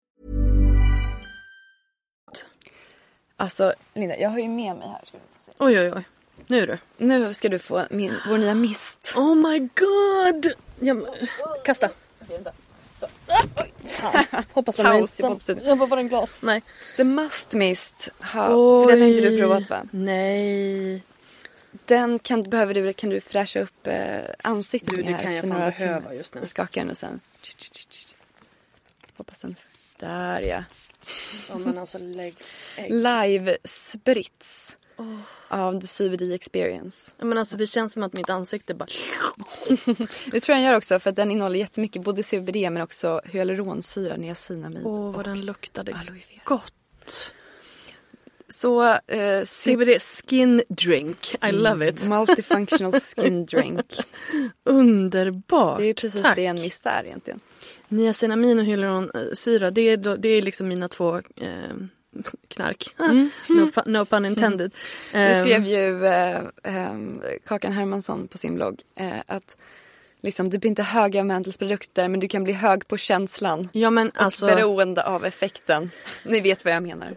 S5: Alltså, Linda, jag har ju med mig här.
S4: Oj.
S5: Nu ska du få vår nya mist.
S4: Oh my god! Kasta.
S5: Så.
S4: Hoppas den
S5: kaos i poddstudion.
S4: Jag var en glas. Nej.
S5: The Must Mist. För den har inte du provat, va?
S4: Nej.
S5: Den kan du fräscha upp ansiktet
S4: med. Det kan jag fan behöva just nu.
S5: Jag skakar den och sen. Hoppas den. Där, ja.
S4: Men alltså lägg ägg.
S5: Live sprits. Av the CBD experience.
S4: Men alltså det känns som att mitt ansikte bara...
S5: Det tror jag gör också, för att den innehåller jättemycket både CBD men också hyaluronsyra, niacinamid.
S4: Vad den luktade gott.
S5: Så
S4: CBD skin drink. I love it.
S5: Multifunctional skin drink.
S4: Underbart.
S5: Det är precis det en mist är egentligen.
S4: Niacinamin och hyaluronsyra, det är liksom mina två knark. No pun intended.
S5: Nu skrev ju Kakan Hermansson på sin blogg att liksom, du blir inte hög av mandelsprodukter, men du kan bli hög på känslan.
S4: Ja, men
S5: och
S4: alltså...
S5: beroende av effekten. Ni vet vad jag menar.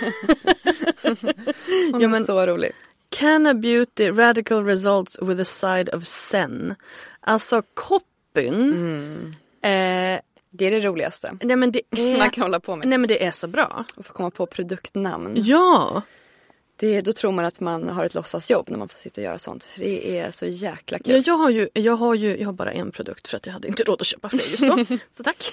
S5: Hon är så rolig.
S4: Canna Beauty Radical Results with a side of zen. Alltså koppyn.
S5: Det är det roligaste.
S4: Nej, men det är...
S5: Man kan hålla på med.
S4: Nej, men det är så bra.
S5: Och få komma på produktnamn.
S4: Ja.
S5: Då tror man att man har ett låtsasjobb när man får sitta och göra sånt. För det är så jäkla kul.
S4: Ja, jag har bara en produkt för att jag hade inte råd att köpa fler just då. Så tack.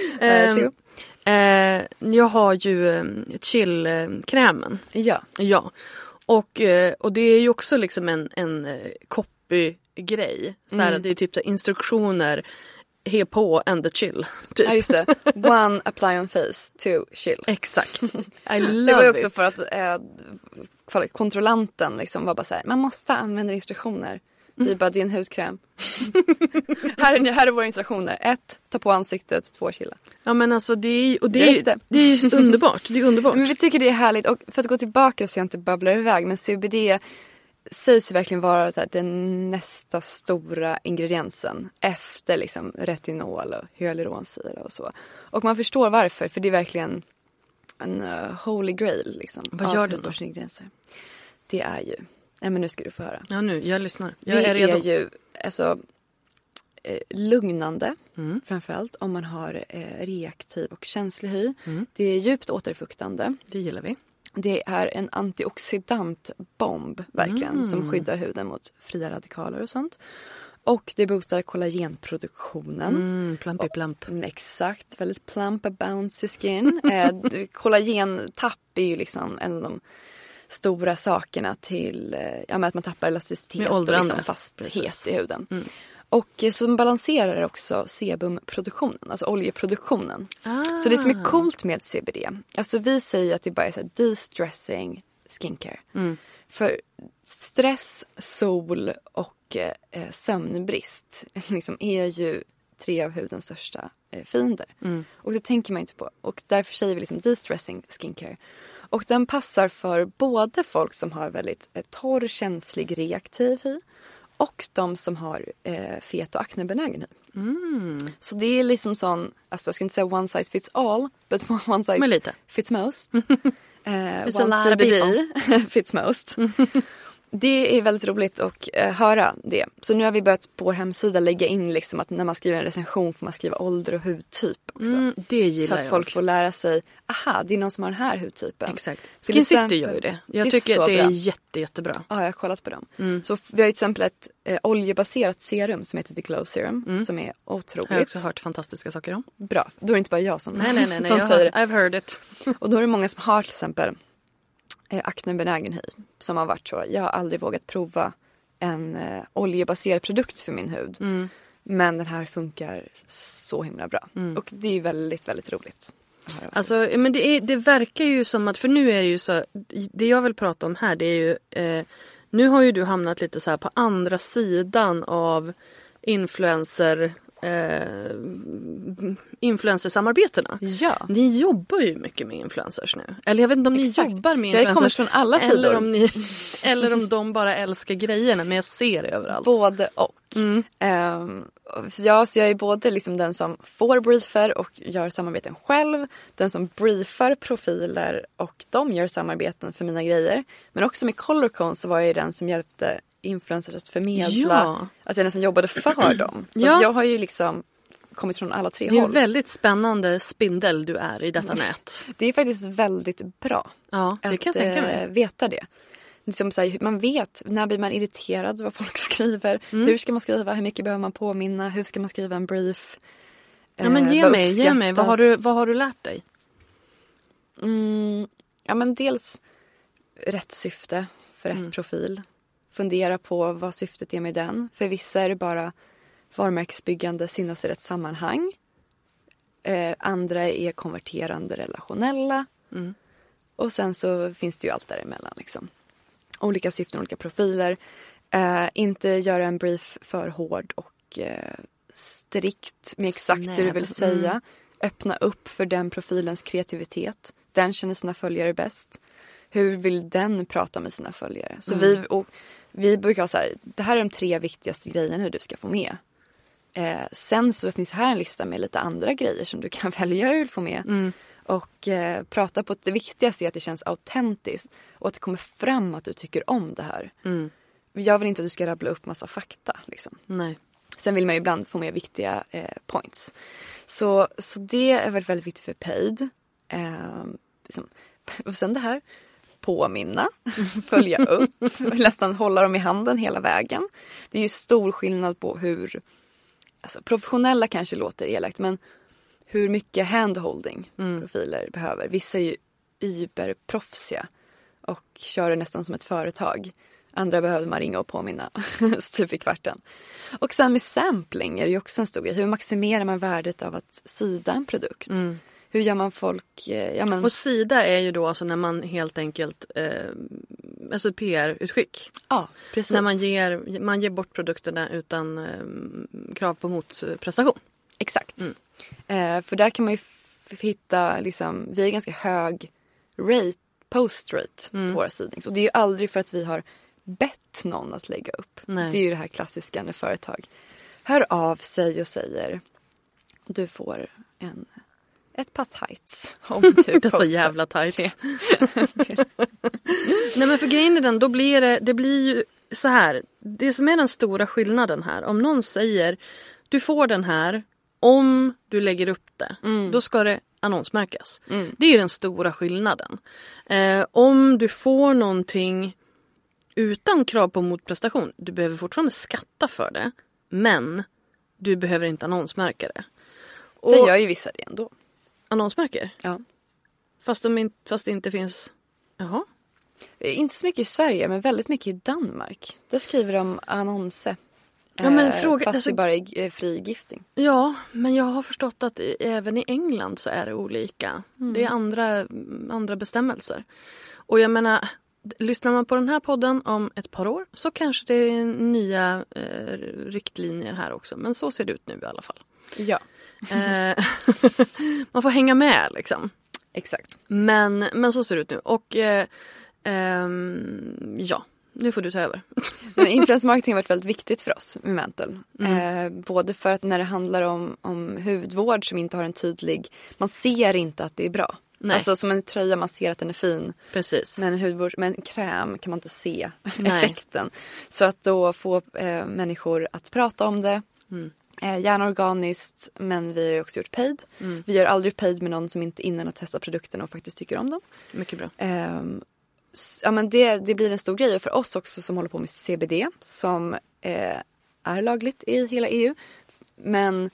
S4: Jag har ju chill-krämen. Ja. Och det är ju också liksom en copy-grej. Det är typ instruktioner. He på and the chill. Typ.
S5: Ja, just det. One apply on face, two chill.
S4: Exakt. I love
S5: det var ju också
S4: it.
S5: för att kontrollanten liksom var bara så här: man måste använda instruktioner. Vi bara, det är en hudkräm. här är våra instruktioner. 1, ta på ansiktet. 2, chilla.
S4: Ja, men alltså det är ju underbart. Det är underbart.
S5: Men vi tycker det är härligt. Och för att gå tillbaka så jag inte babblar iväg, men CBD sägs ju verkligen vara så här, den nästa stora ingrediensen efter liksom retinol och hyaluronsyra och så. Och man förstår varför, för det är verkligen en holy grail liksom.
S4: Vad gör det då?
S5: Det är ju, nej men nu ska du få höra.
S4: Ja, nu, jag lyssnar. Jag
S5: är
S4: redo.
S5: Det är ju alltså lugnande, framförallt om man har reaktiv och känslig hy. Det är djupt återfuktande.
S4: Det gillar vi.
S5: Det är en antioxidantbomb verkligen som skyddar huden mot fria radikaler och sånt. Och det boostar kollagenproduktionen.
S4: Plumpy plump.
S5: Exakt, väldigt plump, bouncy skin. Kollagentapp är ju liksom en av de stora sakerna till att man tappar elasticitet och liksom fasthet i huden. Och så balanserar också sebumproduktionen, alltså oljeproduktionen. Så det som är coolt med CBD, alltså vi säger att det bara är så här de-stressing skincare. För stress, sol och sömnbrist liksom är ju 3 av hudens största fiender. Och det tänker man inte på. Och därför säger vi liksom de-stressing skincare. Och den passar för både folk som har väldigt torr, känslig, reaktiv hy och de som har fet och aknebenägen hy. Så det är liksom sån, alltså jag ska inte säga one size fits all, but one size fits most. One CBD fits most. Det är väldigt roligt att höra det. Så nu har vi börjat på vår hemsida lägga in liksom att när man skriver en recension får man skriva ålder och hudtyp också.
S4: Det gillar jag.
S5: Så att folk får lära sig, aha, det är någon som har den här hudtypen.
S4: Exakt. Skin City gör ju det. Jag tycker att det är jättebra.
S5: Ja, jag har kollat på dem. Så vi har ju till exempel ett oljebaserat serum som heter The Glow Serum som är otroligt.
S4: Jag har också hört fantastiska saker om.
S5: Bra, då är det inte bara jag som,
S4: nej,
S5: som säger det.
S4: I've heard it.
S5: Och då är det många som har till exempel aknebenägen hy som har varit så. Jag har aldrig vågat prova en oljebaserad produkt för min hud. Men den här funkar så himla bra. Och det är ju väldigt, väldigt roligt.
S4: Alltså, men det verkar ju som att, för nu är det ju så, det jag vill prata om här, det är ju, nu har ju du hamnat lite så här på andra sidan av influencersamarbetena.
S5: Ja.
S4: Ni jobbar ju mycket med influencers nu. Eller jag vet inte om ni jobbar med influencers.
S5: Jag kommer från alla sidor.
S4: Eller om de bara älskar grejerna, men jag ser det överallt.
S5: Både och. Så jag är både liksom den som får briefer och gör samarbeten själv. Den som briefar profiler och de gör samarbeten för mina grejer. Men också med Colorcon så var jag den som hjälpte influencers att förmedla. Att jag nästan jobbade för dem. Så jag har ju liksom kommit från alla 3 håll.
S4: Det är en väldigt spännande spindel du är i detta nät.
S5: Det är faktiskt väldigt bra.
S4: Ja, det kan jag tänka mig.
S5: Veta det. Liksom så här, man vet när blir man irriterad vad folk skriver. Hur ska man skriva? Hur mycket behöver man påminna? Hur ska man skriva en brief?
S4: Ja, men ge mig. Vad har du lärt dig?
S5: Ja, men dels rätt syfte för rätt profil. Fundera på vad syftet är med den. För vissa är det bara varumärkesbyggande, synas i rätt sammanhang. Andra är konverterande, relationella. Och sen så finns det ju allt däremellan liksom. Olika syften, olika profiler. Inte göra en brief för hård och strikt med exakt det du vill säga. Öppna upp för den profilens kreativitet. Den känner sina följare bäst. Hur vill den prata med sina följare? Så vi brukar säga, det här är de 3 viktigaste grejerna du ska få med. Sen så finns här en lista med lite andra grejer som du kan välja hur du vill få med. Och prata på det viktigaste är att det känns autentiskt. Och att det kommer fram att du tycker om det här. Jag vill inte att du ska rabbla upp massa fakta. Liksom.
S4: Nej.
S5: Sen vill man ju ibland få med viktiga points. Så det är väldigt, väldigt viktigt för paid. Liksom. Och sen det här. Påminna. Följa upp. Nästan hålla dem i handen hela vägen. Det är ju stor skillnad på hur... Alltså, professionella kanske låter elakt. Men hur mycket handholding profiler behöver. Vissa är ju überproffsiga. Och kör det nästan som ett företag. Andra behöver man ringa och påminna. Typ i kvarten. Och sen med sampling är det ju också en stor grej. Hur maximerar man värdet av att sida en produkt? Hur gör man folk...
S4: Och sida är ju då alltså när man helt enkelt... alltså PR-utskick.
S5: Ja, precis.
S4: När man ger bort produkterna utan krav på motprestation.
S5: Exakt. För där kan man ju hitta... Liksom, vi är ganska hög post rate på våra sidnings. Och det är ju aldrig för att vi har bett någon att lägga upp.
S4: Nej.
S5: Det är ju det här klassiska när företag hör av sig och säger du får ett par tights om du
S4: postar. Dessa jävla tights. Nej, men för grejen är den, då blir det blir ju så här. Det som är den stora skillnaden här. Om någon säger du får den här om du lägger upp det. Då ska det annonsmärkas. Det är ju den stora skillnaden. Om du får någonting utan krav på motprestation, du behöver fortfarande skatta för det, men du behöver inte annonsmärka det.
S5: Och sen gör ju vissa det ändå.
S4: Annonsmärker?
S5: Ja.
S4: Fast det inte finns... Jaha.
S5: Inte så mycket i Sverige, men väldigt mycket i Danmark. Där skriver de annonse.
S4: Ja, men fråga,
S5: fast
S4: alltså,
S5: det bara är frigifting.
S4: Ja, men jag har förstått att även i England så är det olika. Det är andra bestämmelser. Och jag menar, lyssnar man på den här podden om ett par år så kanske det är nya riktlinjer här också. Men så ser det ut nu i alla fall.
S5: Ja.
S4: Man får hänga med liksom.
S5: Exakt.
S4: Men så ser det ut nu. Och ja, nu får du ta över.
S5: Men influencer-marketing har varit väldigt viktigt för oss med Mantle. Både för att när det handlar om hudvård som inte har en tydlig... Man ser inte att det är bra. Nej. Alltså som en tröja, man ser att den är fin.
S4: Precis.
S5: Men med en kräm kan man inte se effekten. Så att då få människor att prata om det. Gärna organiskt, men vi har också gjort paid. Vi gör aldrig paid med någon som inte innan har testat produkterna och faktiskt tycker om dem.
S4: Mycket bra.
S5: Ja, men det blir en stor grej. Och för oss också som håller på med CBD, som är lagligt i hela EU. Men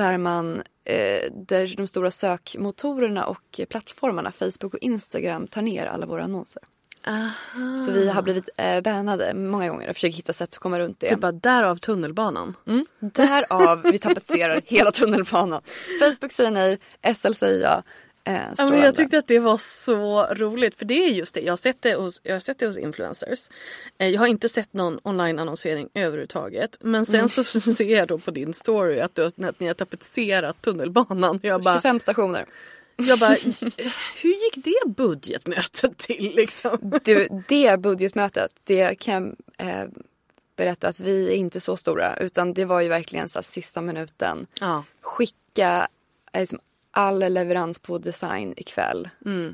S5: där de stora sökmotorerna och plattformarna, Facebook och Instagram, tar ner alla våra annonser. Aha. Så vi har blivit bannade många gånger och försöker hitta sätt att komma runt det.
S4: Det är bara därav tunnelbanan.
S5: Därav vi tapetserar hela tunnelbanan. Facebook säger nej, SL säger ja.
S4: Ja, men jag tyckte att det var så roligt, för det är just det. Jag har sett det hos influencers. Jag har inte sett någon online-annonsering överhuvudtaget. Men sen så ser jag då på din story att ni har tapetserat tunnelbanan.
S5: 25 stationer.
S4: Jag bara, hur gick det budgetmötet till liksom?
S5: Det budgetmötet, det kan berätta att vi är inte så stora. Utan det var ju verkligen så här, sista minuten. Ja. Skicka liksom, all leverans på design ikväll.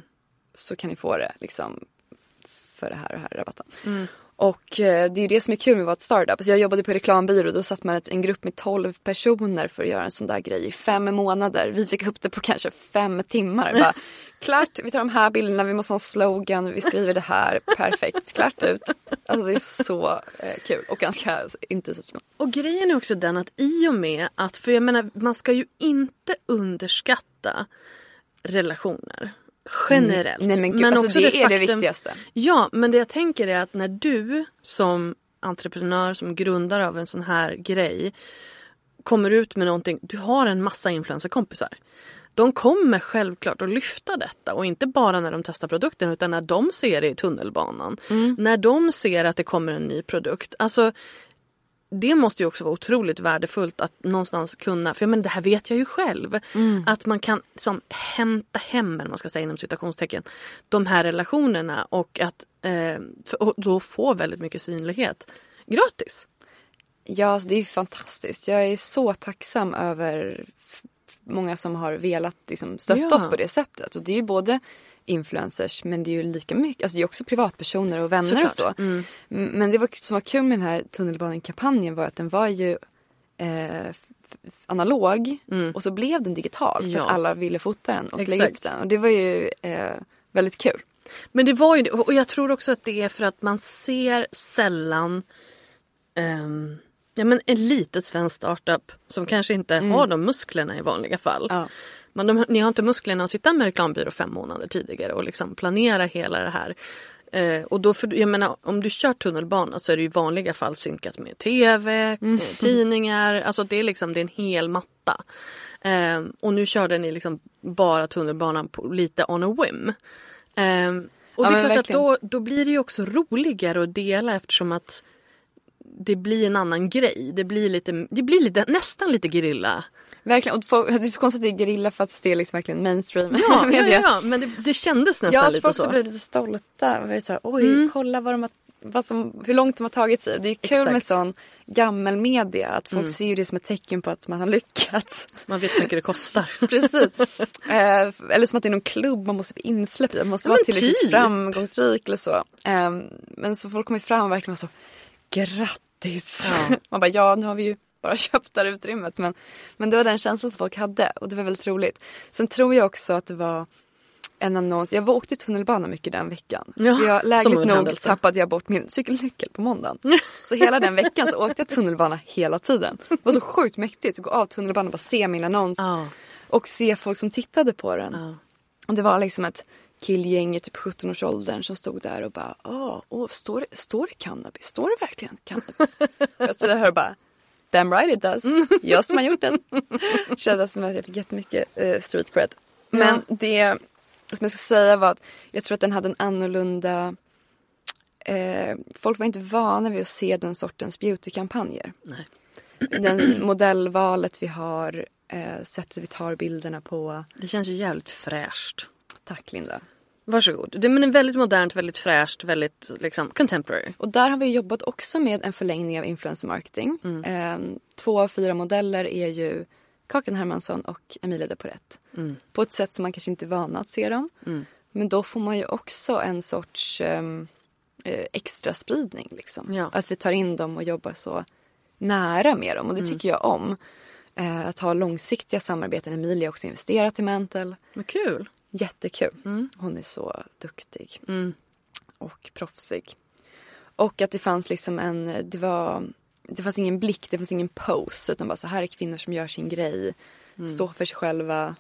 S5: Så kan ni få det liksom, för det här och här rabatten. Och det är ju det som är kul med att vara ett startup. Så jag jobbade på reklambyrå, då satt man en grupp med 12 personer för att göra en sån där grej i 5 månader. Vi fick upp det på kanske 5 timmar. Bara, klart, vi tar de här bilderna, vi måste ha en slogan, vi skriver det här, perfekt, klart ut. Alltså det är så kul och ganska intensivt.
S4: Och grejen är också den att i och med att, för jag menar, man ska ju inte underskatta relationer. Generellt.
S5: Nej, men
S4: alltså
S5: också det är det viktigaste.
S4: Ja, men det jag tänker är att när du som entreprenör, som grundare av en sån här grej kommer ut med någonting, du har en massa influencerkompisar. De kommer självklart att lyfta detta, och inte bara när de testar produkten utan när de ser det i tunnelbanan. När de ser att det kommer en ny produkt. Alltså det måste ju också vara otroligt värdefullt att någonstans kunna, för jag menar, det här vet jag ju själv, att man kan som hämta hem, man ska säga inom citationstecken, de här relationerna och att och då få väldigt mycket synlighet gratis.
S5: Ja, det är ju fantastiskt. Jag är så tacksam över många som har velat liksom, stötta oss på det sättet. Och det är ju både influencers, men det är ju lika mycket, alltså det är också privatpersoner och vänner. Såklart. Och så. Men det som var kul med den här tunnelbanan-kampanjen var att den var ju analog och så blev den digital för att alla ville fota den och lägga upp den. Och det var ju väldigt kul.
S4: Men det var ju det, och jag tror också att det är för att man ser sällan men en litet svensk startup som kanske inte har de musklerna i vanliga fall. Ja. Men ni har inte musklerna att sitta med reklambyrå 5 månader tidigare och liksom planera hela det här. Och då, jag menar, om du kör tunnelbana så är det i vanliga fall synkat med tv, tidningar. Alltså det är liksom, det är en hel matta. Och nu körde ni liksom bara tunnelbanan på lite on a whim. Och det är klart verkligen. Att då blir det ju också roligare att dela, eftersom att det blir en annan grej. Det blir lite nästan lite gerilla.
S5: Verkligen, och det är så konstigt att det är gerilla för att det är liksom verkligen mainstream.
S4: Ja, men det kändes nästan lite så.
S5: Jag blev lite stolta. Och så här, oj, kolla hur långt de har tagit sig. Det är kul med sån gammelmedia. Att folk ser ju det som ett tecken på att man har lyckats.
S4: Man vet hur mycket det kostar.
S5: Precis. Eller som att det är någon klubb man måste bli insläppt i. Man måste vara tillräckligt framgångsrik eller så. Men så folk kommer fram och verkligen var så, grattis. Ja. Man bara, nu har vi ju bara köpte utrymmet. Men det var den känslan som folk hade och det var väldigt roligt. Sen tror jag också att det var en annons. Jag åkte tunnelbana mycket den veckan. Lägligt nog tappade jag bort min cykelnyckel på måndagen. Så hela den veckan så åkte jag tunnelbana hela tiden. Det var så sjukt mäktigt att gå av tunnelbanan och bara se min annons. Och se folk som tittade på den. Och det var liksom ett killgäng i typ 17-årsåldern som stod där och bara, står det cannabis? Står det verkligen cannabis? Jag stod där och bara, damn right it does. Jag som har gjort den. Kändes som att jag fick jättemycket street cred. Men det som jag ska säga var att jag tror att den hade en annorlunda... folk var inte vana vid att se den sortens beautykampanjer.
S4: Nej.
S5: Den modellvalet vi har, sättet vi tar bilderna på.
S4: Det känns ju jävligt fräscht.
S5: Tack Linda.
S4: Varsågod. Det är väldigt modernt, väldigt fräscht, väldigt liksom contemporary.
S5: Och där har vi jobbat också med en förlängning av influencer marketing. 2 av 4 modeller är ju Kakan Hermansson och Emilia de Porrette. På ett sätt som man kanske inte är vana att se dem. Men då får man ju också en sorts extra spridning. Liksom. Ja. Att vi tar in dem och jobbar så nära med dem. Och det tycker jag om. Att ha långsiktiga samarbeten. Emilia har också investerat i Mantle.
S4: Vad kul.
S5: Jättekul. Hon är så duktig. Och proffsig. Och att det fanns liksom det fanns ingen blick, det fanns ingen pose. Utan bara så här är kvinnor som gör sin grej. Står för sig själva.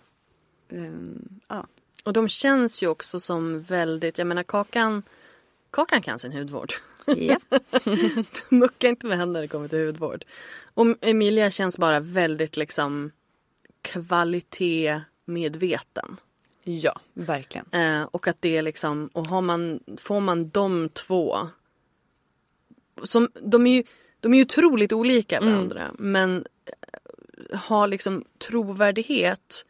S4: Och de känns ju också som väldigt, jag menar Kakan kan sin hudvård.
S5: Ja.
S4: Du muckar inte med henne när det kommer till hudvård. Och Emilia känns bara väldigt liksom kvalitetmedveten.
S5: Ja, verkligen.
S4: Och att det är liksom, och får man de två som, de är ju otroligt olika varandra, men har liksom trovärdighet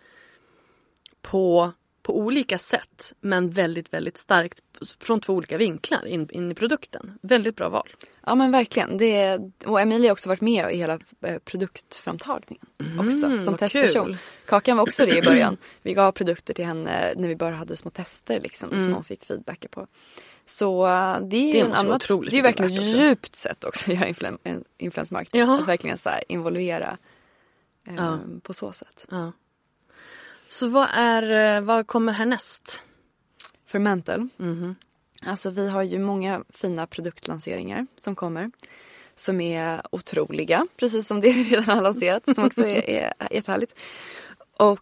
S4: på olika sätt, men väldigt, väldigt starkt från 2 olika vinklar in i produkten. Väldigt bra val.
S5: Ja, men verkligen. Och Emilia har också varit med i hela produktframtagningen också, som testperson. Kul. Kakan var också det i början. Vi gav produkter till henne när vi bara hade små tester liksom, som hon fick feedback på. Så det är ju en annan, det är verkligen djupt sätt också att göra influencer marketing. Att verkligen så här involvera på så sätt.
S4: Ja. Så vad kommer härnäst?
S5: För Mantle. Alltså vi har ju många fina produktlanseringar som kommer. Som är otroliga. Precis som det vi redan har lanserat. Som också är jättehärligt. Och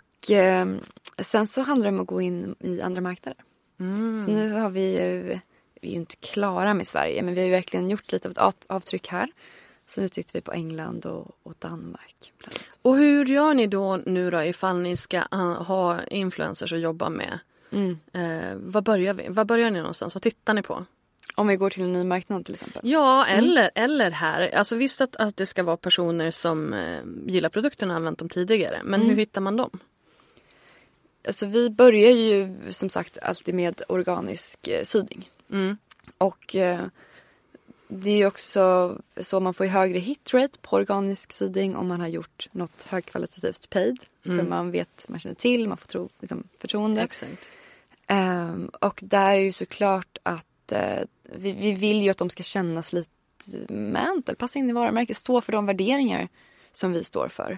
S5: sen så handlar det om att gå in i andra marknader. Så nu har vi är ju inte klara med Sverige. Men vi har ju verkligen gjort lite av ett avtryck här. Så nu tittar vi på England och Danmark.
S4: Och hur gör ni då nu då ifall ni ska ha influencers att jobba med? Vad börjar ni någonstans? Vad tittar ni på?
S5: Om vi går till en ny marknad till exempel.
S4: Ja, eller här. Alltså visst att det ska vara personer som gillar produkterna och använt dem tidigare. Men hur hittar man dem?
S5: Alltså vi börjar ju som sagt alltid med organisk siding. Och det är ju också så man får högre hitrate på organisk siding om man har gjort något högkvalitativt paid. För man känner till, man får förtroende.
S4: Exakt.
S5: Och där är ju såklart att vi vill ju att de ska kännas lite Mantle, passa in i varumärket, stå för de värderingar som vi står för.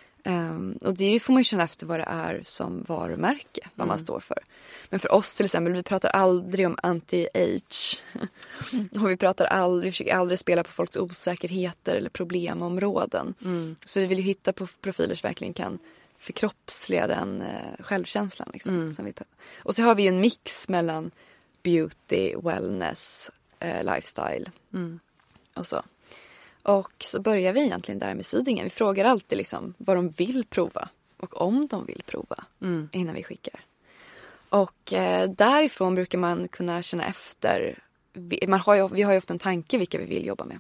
S5: Och det får man ju känna efter vad det är som varumärke, vad man står för. Men för oss till exempel, vi pratar aldrig om anti-age. Och vi försöker aldrig spela på folks osäkerheter eller problemområden. Så vi vill ju hitta på profiler som verkligen kan förkroppsliga den självkänslan. Liksom, som och så har vi ju en mix mellan beauty, wellness, lifestyle och så. Och så börjar vi egentligen där med sidingen. Vi frågar alltid liksom vad de vill prova och om de vill prova innan vi skickar. Och därifrån brukar man kunna känna efter. Vi har ju ofta en tanke vilka vi vill jobba med.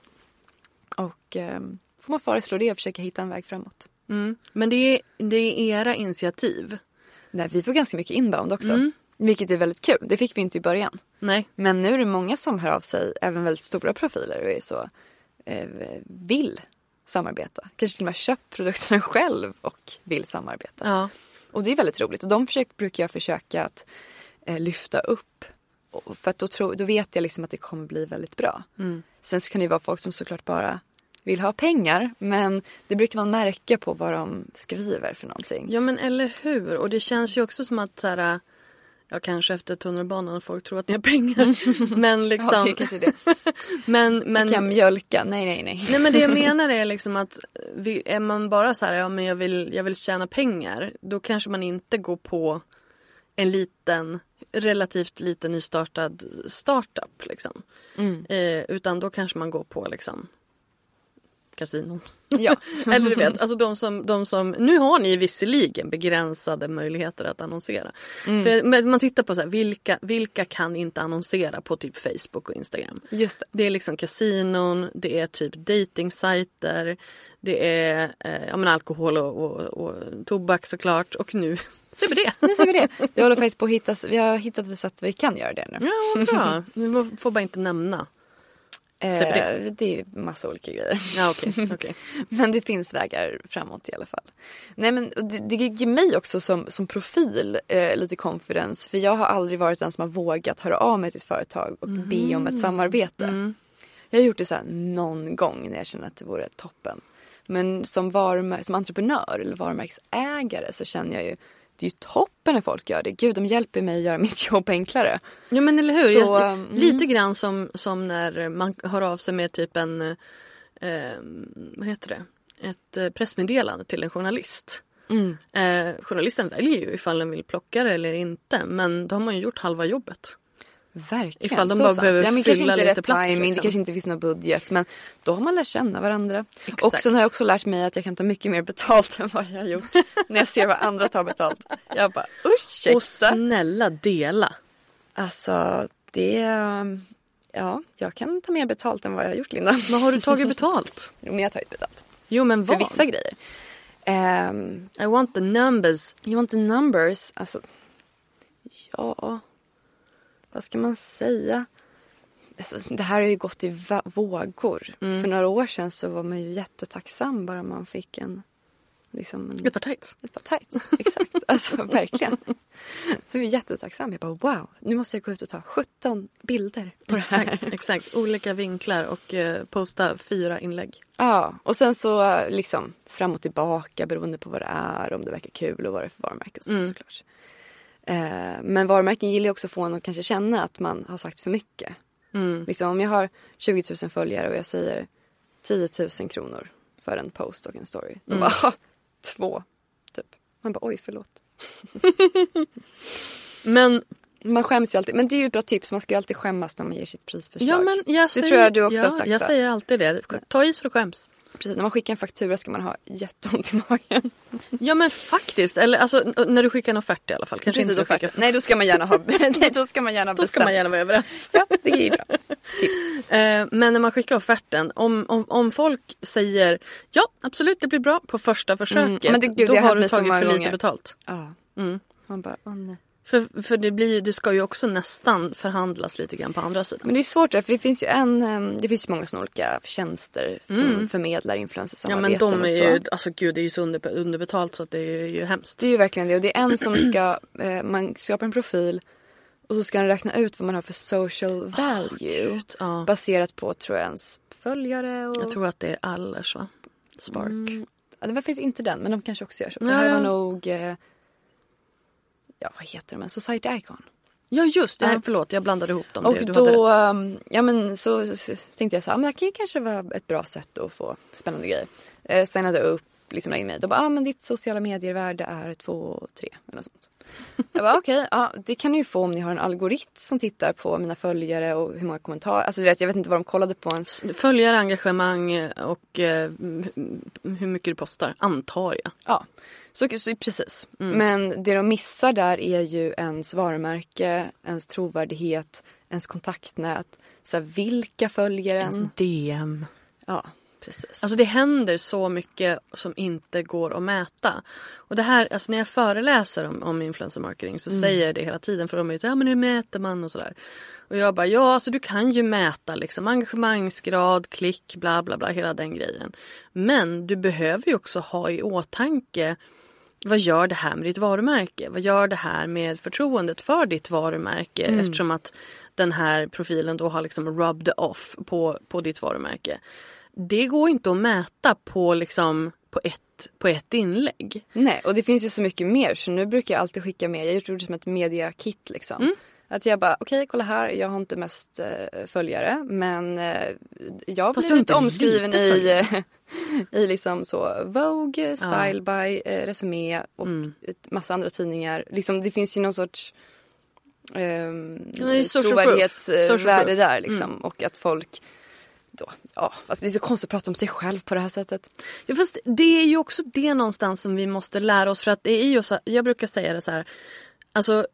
S5: Och får man föreslå det och försöka hitta en väg framåt.
S4: Men det är era initiativ?
S5: Nej, vi får ganska mycket inbound också. Vilket är väldigt kul. Det fick vi inte i början.
S4: Nej.
S5: Men nu är det många som hör av sig, även väldigt stora profiler och är så vill samarbeta. Kanske till och med köpt produkterna själv och vill samarbeta.
S4: Ja.
S5: Och det är väldigt roligt. Och de brukar jag försöka att lyfta upp. För att då vet jag liksom att det kommer bli väldigt bra. Sen så kan det ju vara folk som såklart bara vill ha pengar. Men det brukar man märka på vad de skriver för någonting.
S4: Ja, men eller hur? Och det känns ju också som att så här, ja, kanske efter tunnelbanan folk tror att ni har pengar. Men liksom...
S5: ja, det är kanske det. men jag kan mjölka. Nej.
S4: Nej, men det jag menar är liksom att är man bara så här, ja, men jag vill tjäna pengar. Då kanske man inte går på en relativt liten nystartad startup liksom. Utan då kanske man går på liksom kasinon.
S5: Ja.
S4: Eller du vet, alltså de som nu har ni visserligen begränsade möjligheter att annonsera. För man tittar på så här, vilka kan inte annonsera på typ Facebook och Instagram.
S5: Just det.
S4: Det är liksom kasinon, det är typ datingsajter, det är alkohol och tobak såklart, och nu ser vi det.
S5: Nu ser vi det. Vi håller faktiskt på att vi har hittat ett sätt vi kan göra det nu.
S4: Ja, bra. Vi får bara inte nämna.
S5: Det är massa olika grejer.
S4: Ja, okej.
S5: Men det finns vägar framåt i alla fall. Nej, men det ger mig också som profil lite confidence. För jag har aldrig varit den som har vågat höra av mig till ett företag och be om ett samarbete. Jag har gjort det så här någon gång när jag känner att det vore toppen. Men som entreprenör eller varumärkesägare så känner jag ju, det är ju toppen när folk gör det. Gud, de hjälper mig att göra mitt jobb enklare.
S4: Ja, men eller hur? Lite grann som när man hör av sig med typ en ett pressmeddelande till en journalist. Journalisten väljer ju ifall den vill plocka det eller inte. Men då har man ju gjort halva jobbet.
S5: Verkligen.
S4: Ifall de bara behöver fylla lite plats.
S5: Timing,
S4: liksom.
S5: Det kanske inte finns någon budget. Men då har man lärt känna varandra.
S4: Exakt.
S5: Och sen har jag också lärt mig att jag kan ta mycket mer betalt än vad jag har gjort. När jag ser vad andra tar betalt. Jag bara, ursäkta.
S4: Och snälla dela.
S5: Alltså, ja, jag kan ta mer betalt än vad jag har gjort, Linda.
S4: Vad har du tagit betalt?
S5: Jo, men jag har tagit betalt.
S4: Jo, men vad?
S5: För vissa grejer.
S4: I want the numbers.
S5: You want the numbers? Alltså, ja... Vad ska man säga? Alltså, det här har ju gått i vågor. För några år sedan så var man ju jättetacksam bara man fick ett par tights. Ett par tights, exakt. Alltså verkligen. Så jag är jättetacksam. Jag bara wow, nu måste jag gå ut och ta 17 bilder på det här.
S4: Exakt. Olika vinklar och posta 4 inlägg.
S5: Ja, och sen så liksom fram och tillbaka beroende på vad det är. Om det verkar kul och vad det är för varumärke och så, såklart. Men varumärken gillar ju också få en att kanske känna att man har sagt för mycket. Liksom, om jag har 20 000 följare och jag säger 10 000 kronor för en post och en story. Då bara, 2 typ. Man bara, oj förlåt.
S4: Men
S5: man skäms ju alltid. Men det är ju ett bra tips. Man ska ju alltid skämmas när man ger sitt prisförslag.
S4: Ja, men
S5: det tror jag du också har sagt.
S4: Jag säger alltid det. Ta is för att skäms.
S5: Precis, när man skickar en faktura ska man ha jätteont i magen.
S4: Ja, men faktiskt. Eller alltså, när du skickar en offert i alla fall. Kanske
S5: precis,
S4: inte offert.
S5: Nej, då ska man gärna ha då ska man gärna
S4: vara överens.
S5: Ja, det är bra. Tips.
S4: Men när man skickar offerten, om folk säger ja, absolut, det blir bra på första försöket. Men då har du tagit för lite betalt.
S5: Ja. Man bara, nej.
S4: För det ska ju också nästan förhandlas lite grann på andra sidan.
S5: Men det är svårt där, för det finns ju det finns många såna olika tjänster som förmedlar influencersamarbeten.
S4: Ja, men de är ju, alltså gud, det är ju så underbetalt så att det är ju hemskt.
S5: Det är ju verkligen det, och det är en som ska, man skapar en profil och så ska den räkna ut vad man har för social value. Baserat på, tror jag, ens följare. Och...
S4: Jag tror att det är Allers, va? Spark.
S5: Ja, det finns inte den, men de kanske också gör så. Det här var nog... vad heter de? Society Icon.
S4: Ja, just det. Förlåt, jag blandade ihop dem.
S5: Och då, så tänkte jag så här, men det kan ju kanske vara ett bra sätt att få spännande grejer. Signade upp, liksom in mig. Då bara, men ditt sociala medievärde är 2, 3 eller något sånt. Jag bara, okej, det kan ni ju få om ni har en algoritm som tittar på mina följare och hur många kommentarer. Alltså jag vet inte vad de kollade på.
S4: Följare, engagemang och hur mycket du postar, antar jag.
S5: Ja. Så precis. Men det de missar där är ju ens varumärke, ens trovärdighet, ens kontaktnät. Så här, vilka följer ens
S4: DM.
S5: Ja, precis.
S4: Alltså det händer så mycket som inte går att mäta. Och det här, alltså när jag föreläser om influencer marketing så säger jag det hela tiden. För de är ju så men hur mäter man och sådär. Och jag bara, alltså du kan ju mäta liksom engagemangsgrad, klick, bla bla bla, hela den grejen. Men du behöver ju också ha i åtanke, vad gör det här med ditt varumärke? Vad gör det här med förtroendet för ditt varumärke? Eftersom att den här profilen då har liksom rubbed off på ditt varumärke. det går inte att mäta på liksom på ett inlägg.
S5: Nej, och det finns ju så mycket mer. Så nu brukar jag alltid skicka med. Jag gjorde det som ett media-kit liksom. Att jag bara, okej, kolla här. Jag har inte mest följare. Men jag har blivit omskriven i liksom så Vogue, Style by, Resumé och massa andra tidningar. Liksom, det finns ju någon sorts trovärdighetsvärde där liksom. Och att folk då, fast det är så konstigt att prata om sig själv på det här sättet.
S4: Ja, fast det är ju också det någonstans som vi måste lära oss, för att det är ju så, jag brukar säga det så här, alltså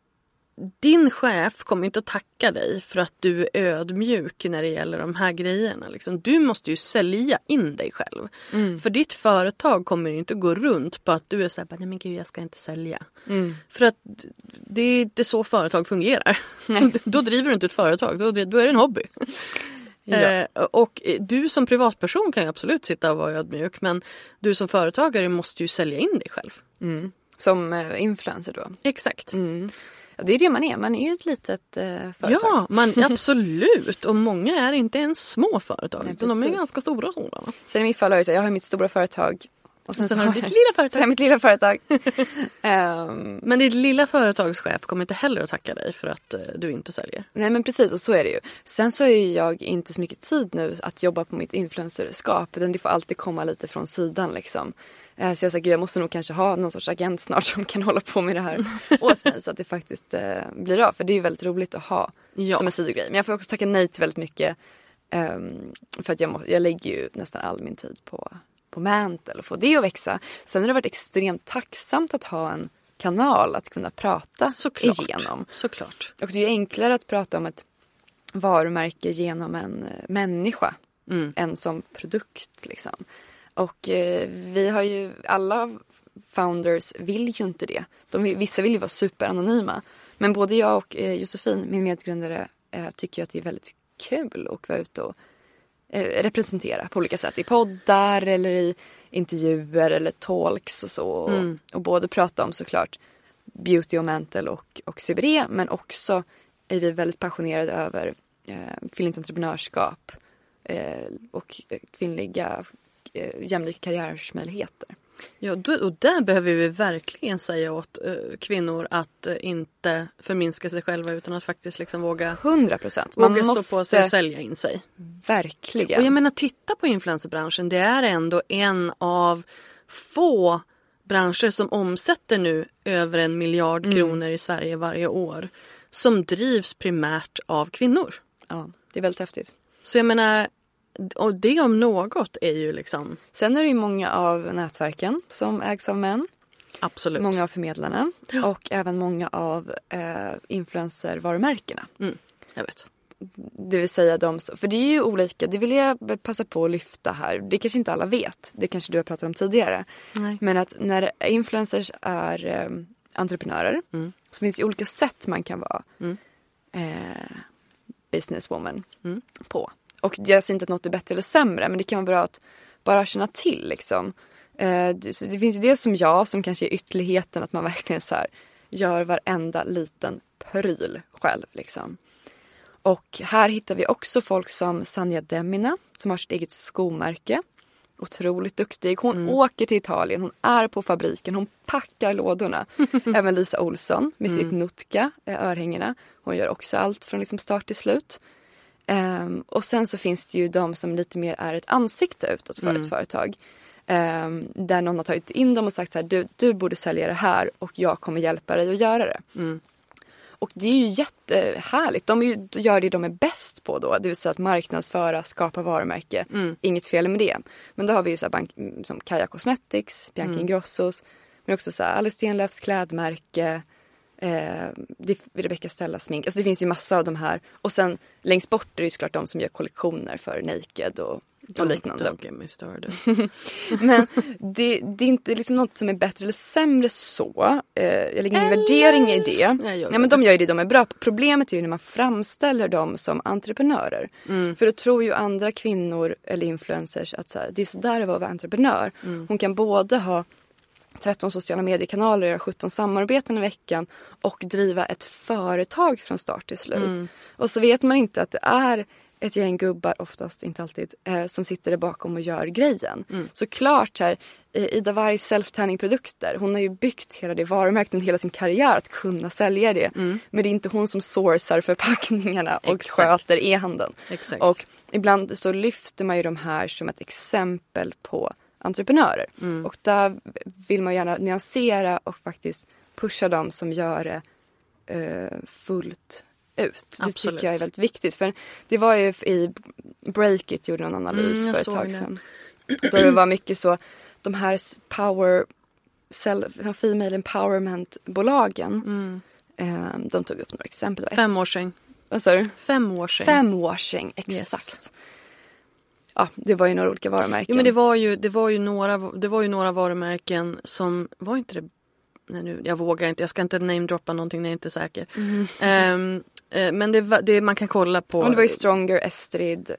S4: din chef kommer inte att tacka dig för att du är ödmjuk när det gäller de här grejerna. Liksom. Du måste ju sälja in dig själv. För ditt företag kommer inte att gå runt på att du är så här, nej men gud, jag ska inte sälja. För att det är inte så företag fungerar. Då driver du inte ett företag, då är det en hobby. Ja. Och du som privatperson kan ju absolut sitta och vara ödmjuk, men du som företagare måste ju sälja in dig själv.
S5: Som influencer då?
S4: Exakt.
S5: Ja, det är det man är. Man är ju ett litet företag.
S4: Ja, absolut. Och många är inte ens små företag. Nej, de är ganska stora sådana.
S5: Sen i mitt fall har jag har mitt stora företag. Och sen
S4: har du ditt lilla företag.
S5: Sen har mitt lilla företag.
S4: Men ditt lilla företagschef kommer inte heller att tacka dig för att du inte säljer.
S5: Nej, men precis, och så är det ju. Sen så är jag inte så mycket tid nu att jobba på mitt influencerskap. Utan det får alltid komma lite från sidan liksom. Så jag sa, jag måste nog kanske ha någon sorts agent snart som kan hålla på med det här åt mig. Så att det faktiskt blir av. För det är ju väldigt roligt att ha som en sidogrej. Men jag får också tacka nej till väldigt mycket. För att jag lägger ju nästan all min tid på Mantle och få det att växa. Sen har det varit extremt tacksamt att ha en kanal att kunna prata igenom. Såklart. Och det är ju enklare att prata om ett varumärke genom en människa än som produkt liksom. Och vi har ju, alla founders vill ju inte det. Vissa vill ju vara superanonyma. Men både jag och Josefin, min medgrundare, tycker att det är väldigt kul att vara ute och representera på olika sätt. I poddar eller i intervjuer eller talks och så. Och både prata om såklart beauty och Mantle och CBD. Men också är vi väldigt passionerade över kvinnligt entreprenörskap och kvinnliga jämlika karriärsmöjligheter. Ja, och där behöver vi verkligen säga åt kvinnor att inte förminska sig själva utan att faktiskt liksom våga 100%.
S4: Man måste stå på sig och sälja in sig.
S5: Verkligen.
S4: Och jag menar, titta på influencerbranschen. Det är ändå en av få branscher som omsätter nu över 1 miljard kronor i Sverige varje år. Som drivs primärt av kvinnor.
S5: Ja, det är väldigt häftigt.
S4: Så jag menar, och det om något är ju liksom...
S5: Sen är det ju många av nätverken som ägs av män.
S4: Absolut.
S5: Många av förmedlarna. Ja. Och även många av influencervarumärkena.
S4: Jag vet.
S5: Det vill säga för det är ju olika. Det vill jag passa på att lyfta här. Det kanske inte alla vet. Det kanske du har pratat om tidigare. Nej. Men att när influencers är entreprenörer. Så finns det olika sätt man kan vara businesswoman på. Och jag säger inte att något är bättre eller sämre. Men det kan vara bra att bara känna till liksom. Det finns ju det som som kanske är ytterligheten. Att man verkligen så här gör varenda liten pryl själv liksom. Och här hittar vi också folk som Sanja Demina. Som har sitt eget skomärke. Otroligt duktig. Hon åker till Italien. Hon är på fabriken. Hon packar lådorna. Även Lisa Olsson med sitt Nutka, örhängena. Hon gör också allt från liksom start till slut. Och sen så finns det ju de som lite mer är ett ansikte utåt för ett företag. Där någon har tagit in dem och sagt så här, du borde sälja det här och jag kommer hjälpa dig att göra det. Och det är ju jättehärligt. De gör det de är bäst på då. Det vill säga att marknadsföra, skapa varumärke. Inget fel med det. Men då har vi ju så här som Kaja Cosmetics, Bianca Ingrossos. Men också så här Alice Stenlöfs klädmärke. Rebecca Stella smink. Alltså det finns ju massa av de här. Och sen längst bort är det ju såklart de som gör kollektioner för Naked och liknande.
S4: Don't get me started.
S5: Men det är inte liksom något som är bättre eller sämre så. Jag lägger ingen värdering i det. Men de gör ju det de är bra på. Problemet är ju när man framställer dem som entreprenörer. För då tror ju andra kvinnor eller influencers att så här, det är så där det var att vara entreprenör. Hon kan både ha 13 sociala mediekanaler, göra 17 samarbeten i veckan och driva ett företag från start till slut. Och så vet man inte att det är ett gäng gubbar, oftast, inte alltid, som sitter där bakom och gör grejen. Såklart här, Ida Wargs self-tanning-produkter, hon har ju byggt hela det varumärket hela sin karriär att kunna sälja det. Men det är inte hon som sourcar förpackningarna och sköter e-handeln.
S4: Exakt.
S5: Och ibland så lyfter man ju de här som ett exempel på entreprenörer. Och där vill man gärna nyansera och faktiskt pusha dem som gör det fullt ut. Det tycker jag är väldigt viktigt. För det var ju i Breakit gjorde en analys för ett tag sedan. Då det var mycket så, de här female empowerment-bolagen, de tog upp några exempel.
S4: Femwashing.
S5: Vad sa du?
S4: Femwashing,
S5: exakt.
S4: Yes.
S5: Ja, det var ju några olika varumärken.
S4: Jo, men det var ju några varumärken som var inte det. Nej, nu, jag vågar inte. Jag ska inte namedroppa någonting när jag inte är säker. Men det man kan kolla på.
S5: Det var ju Stronger, Estrid.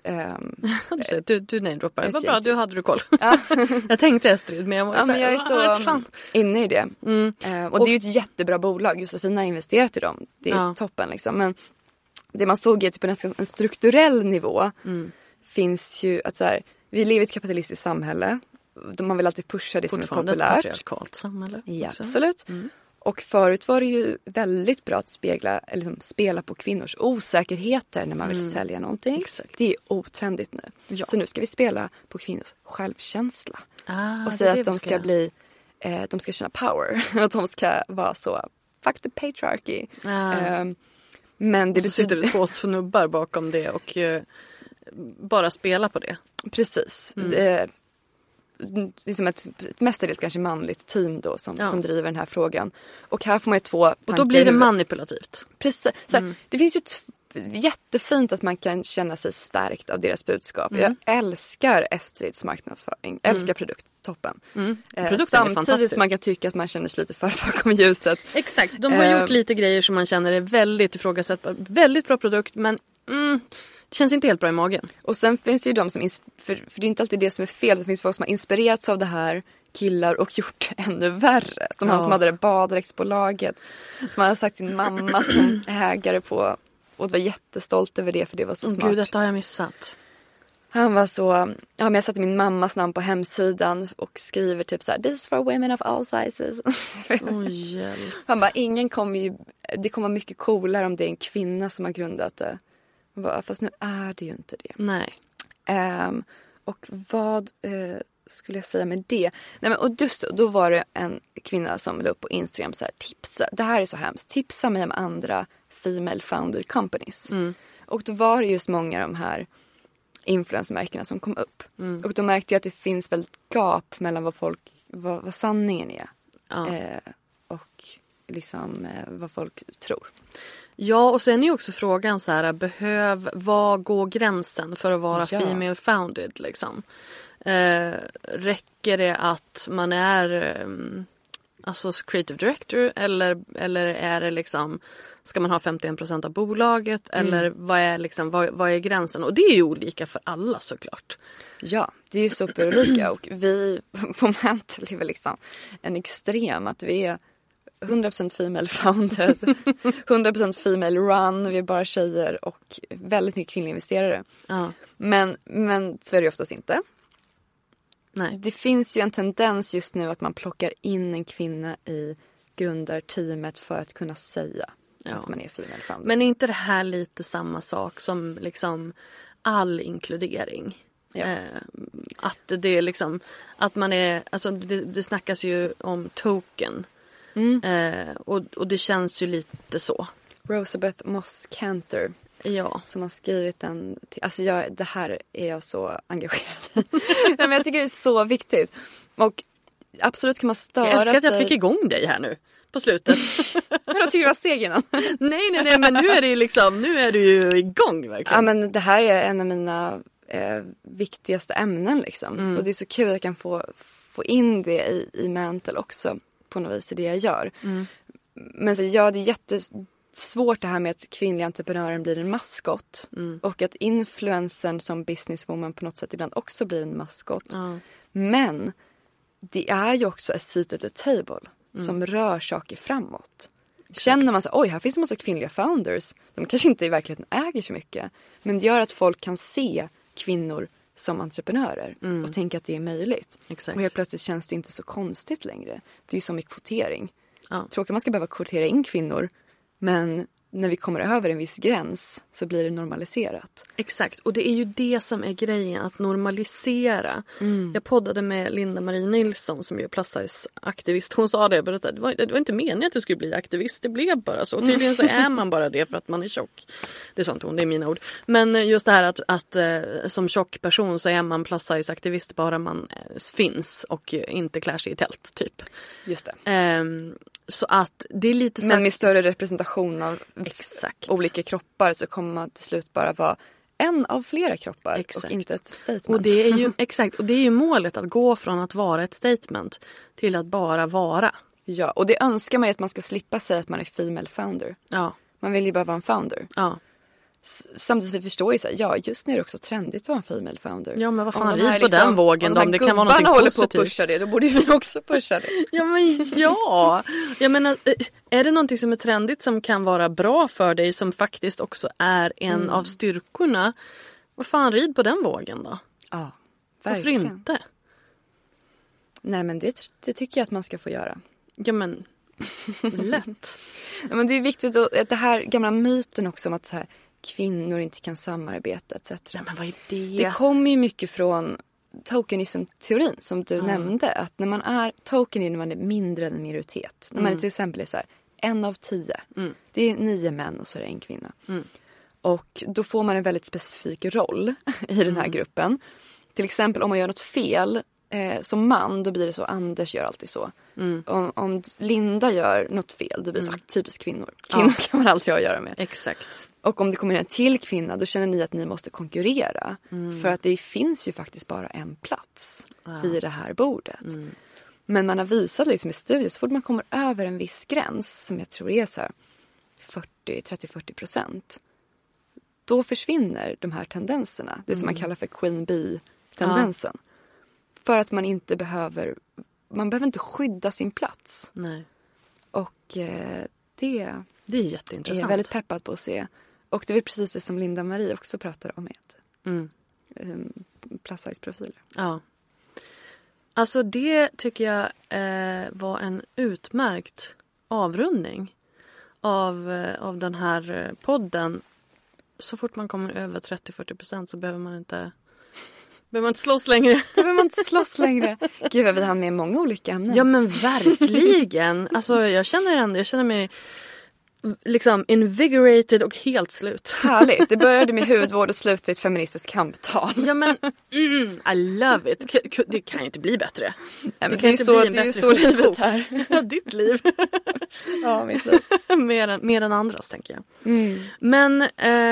S4: Du namedroppar. Vad bra, du hade koll. Jag tänkte Estrid, men jag var
S5: men jag är så inne i det. Och det är ju ett jättebra bolag. Josefina har investerat i dem. Det är toppen liksom. Men det man såg är typ nästan en strukturell nivå. Finns ju att så här, vi lever i ett kapitalistiskt samhälle. Man vill alltid pusha det som är populärt.
S4: Fortfarande ett patriarkalt samhälle.
S5: Ja, absolut. Och förut var det ju väldigt bra att spela på kvinnors osäkerheter när man vill sälja någonting.
S4: Exakt.
S5: Det är otrendigt nu. Ja. Så nu ska vi spela på kvinnors självkänsla. Och säga att de ska bli, de ska känna power. Att de ska vara så, fuck the patriarchy. Men det
S4: sitter det 2 snubbar bakom det och bara spela på det.
S5: Precis. Liksom ett mestadels kanske manligt team då som driver den här frågan. Och här får man ju 2 tankar.
S4: Och då blir det manipulativt.
S5: Precis. Så det finns ju jättefint att man kan känna sig stärkt av deras budskap. Jag älskar Estrids marknadsföring. Älskar toppen. Samtidigt som man kan tycka att man känner sig lite för bakom ljuset.
S4: Exakt. De har gjort lite grejer som man känner är väldigt ifrågasättbara. Väldigt bra produkt, men det känns inte helt bra i magen. Och sen finns det ju de som, för det är inte alltid det som är fel. Det finns folk som har inspirerats av det här, killar, och gjort det ännu värre. Som han som hade det baddräktsbolaget. Som hade sagt sin mamma som ägare på. Och var jättestolt över det, för det var så smart. Gud, detta har jag missat.
S5: Han var så, men jag satte min mammas namn på hemsidan och skriver typ så här: this is for women of all sizes. Han bara, det kommer vara mycket coolare om det är en kvinna som har grundat det. Fast nu är det ju inte det.
S4: Nej.
S5: Och vad skulle jag säga med det? Nej, men och just då var det en kvinna som la upp på Instagram så här: tipsa, det här är så hemskt, tipsa mig om andra female founded companies. Och då var det just många av de här influencermärkena som kom upp. Och då märkte jag att det finns väldigt gap mellan vad sanningen är. Och liksom vad folk tror.
S4: Ja, och sen är ju också frågan så här, vad går gränsen för att vara female founded liksom? Räcker det att man är alltså creative director eller är det liksom, ska man ha 51% av bolaget eller vad är gränsen? Och det är ju olika för alla såklart.
S5: Ja, det är ju superolika, och vi på Mantle är väl liksom en extrem, att vi är 100% female founded, 100% female run, vi är bara tjejer och väldigt mycket kvinnliga investerare. Men så är det ju oftast inte.
S4: Nej.
S5: Det finns ju en tendens just nu att man plockar in en kvinna i grundarteamet för att kunna säga att man är female founded.
S4: Men är inte det här lite samma sak som liksom all inkludering? Att det är liksom, att man är, alltså det snackas ju om token. Och det känns ju lite så.
S5: Rosabeth Moss Kanter, som har skrivit den. Alltså det här är jag så engagerad i. Men jag tycker det är så viktigt. Och absolut kan man störa sig.
S4: Jag älskar att jag fick igång dig här nu på slutet.
S5: Jag tycker du var seg innan.
S4: Nej, men nu är det ju liksom, nu är du ju igång verkligen.
S5: Ja, men det här är en av mina viktigaste ämnen liksom. Och det är så kul att jag kan få in det i Mantle också på något vis i det jag gör. Men så, det är jättesvårt det här med att kvinnliga entreprenören blir en maskot. Och att influencern som businesswoman på något sätt ibland också blir en maskot. Men det är ju också a seat at the table som rör saker framåt. Känner man så, oj, här finns en massa kvinnliga founders. De kanske inte i verkligheten äger så mycket. Men det gör att folk kan se kvinnor som entreprenörer och tänka att det är möjligt.
S4: Exakt.
S5: Och helt plötsligt känns det inte så konstigt längre. Det är ju som i kvotering.
S4: Ja.
S5: Tråkigt man ska behöva kvotera in kvinnor, men när vi kommer över en viss gräns så blir det normaliserat.
S4: Exakt, och det är ju det som är grejen, att normalisera. Jag poddade med Linda-Marie Nilsson som är plus-size-aktivist. Hon sa det var inte meningen att det skulle bli aktivist, det blev bara så. Tydligen så är man bara det för att man är tjock. Det är sånt hon, det är mina ord. Men just det här att som tjock person så är man plus-size-aktivist bara man finns och inte klär sig i tält, typ.
S5: Just det.
S4: Så att det är lite så.
S5: Men med större representation av olika kroppar så kommer man till slut bara vara en av flera kroppar. Exakt. Och inte ett statement.
S4: Och det är ju, exakt, och det är ju målet, att gå från att vara ett statement till att bara vara.
S5: Ja, och det önskar man ju att man ska slippa säga att man är female founder.
S4: Ja.
S5: Man vill ju bara vara en founder.
S4: Ja.
S5: Samtidigt vi förstår ju så här, ja, just nu är det också trendigt att vara en female founder.
S4: Ja, men vad fan, rid på den vågen då, om det kan vara något
S5: håller
S4: positivt.
S5: på att pusha det, då borde vi också pusha det.
S4: Ja, men ja. Jag menar, är det någonting som är trendigt som kan vara bra för dig, som faktiskt också är en av styrkorna, vad fan, rid på den vågen då?
S5: Ja, verkligen.
S4: Varför inte?
S5: Nej, men det tycker jag att man ska få göra.
S4: Ja, men lätt.
S5: Ja, men det är viktigt att det här gamla myten också om att så här, kvinnor inte kan samarbeta etc.
S4: Ja, men vad är det?
S5: Det kommer ju mycket från tokenism-teorin som du nämnde. Att när man är token är man är mindre än en minoritet. När man är till exempel är så här, 1 av 10. Det är 9 män och så är det 1 kvinna. Och då får man en väldigt specifik roll i den här gruppen. Till exempel om man gör något fel som man, då blir det så, Anders gör alltid så. Om Linda gör något fel, då blir det så typiskt kvinnor. Kvinnor kan man alltid ha att göra med.
S4: Exakt.
S5: Och om det kommer en till kvinna, då känner ni att ni måste konkurrera. För att det finns ju faktiskt bara en plats vid det här bordet. Men man har visat liksom i studier, så fort man kommer över en viss gräns, som jag tror är så här 30-40%, då försvinner de här tendenserna. Det som man kallar för Queen Bee-tendensen. För att man inte behöver inte skydda sin plats.
S4: Nej.
S5: Och det
S4: är jätteintressant.
S5: Jag är väldigt peppad på att se. Och det är precis det som Linda-Marie också pratar om med plus-size-profiler.
S4: Ja. Alltså det tycker jag var en utmärkt avrundning av den här podden. Så fort man kommer över 30-40% så behöver man inte slåss längre.
S5: Då behöver man inte slåss längre. Gud, vad vi har med många olika ämnen.
S4: Ja, men verkligen. Alltså jag känner mig liksom invigorated och helt slut.
S5: Härligt. Det började med hudvård och slutade ett feministiskt kamptal.
S4: Ja, men I love it. Det kan ju inte bli bättre.
S5: Nej, men det är ju så livet här.
S4: Ja, ditt liv.
S5: Ja, mitt liv.
S4: mer än andras, tänker jag. Men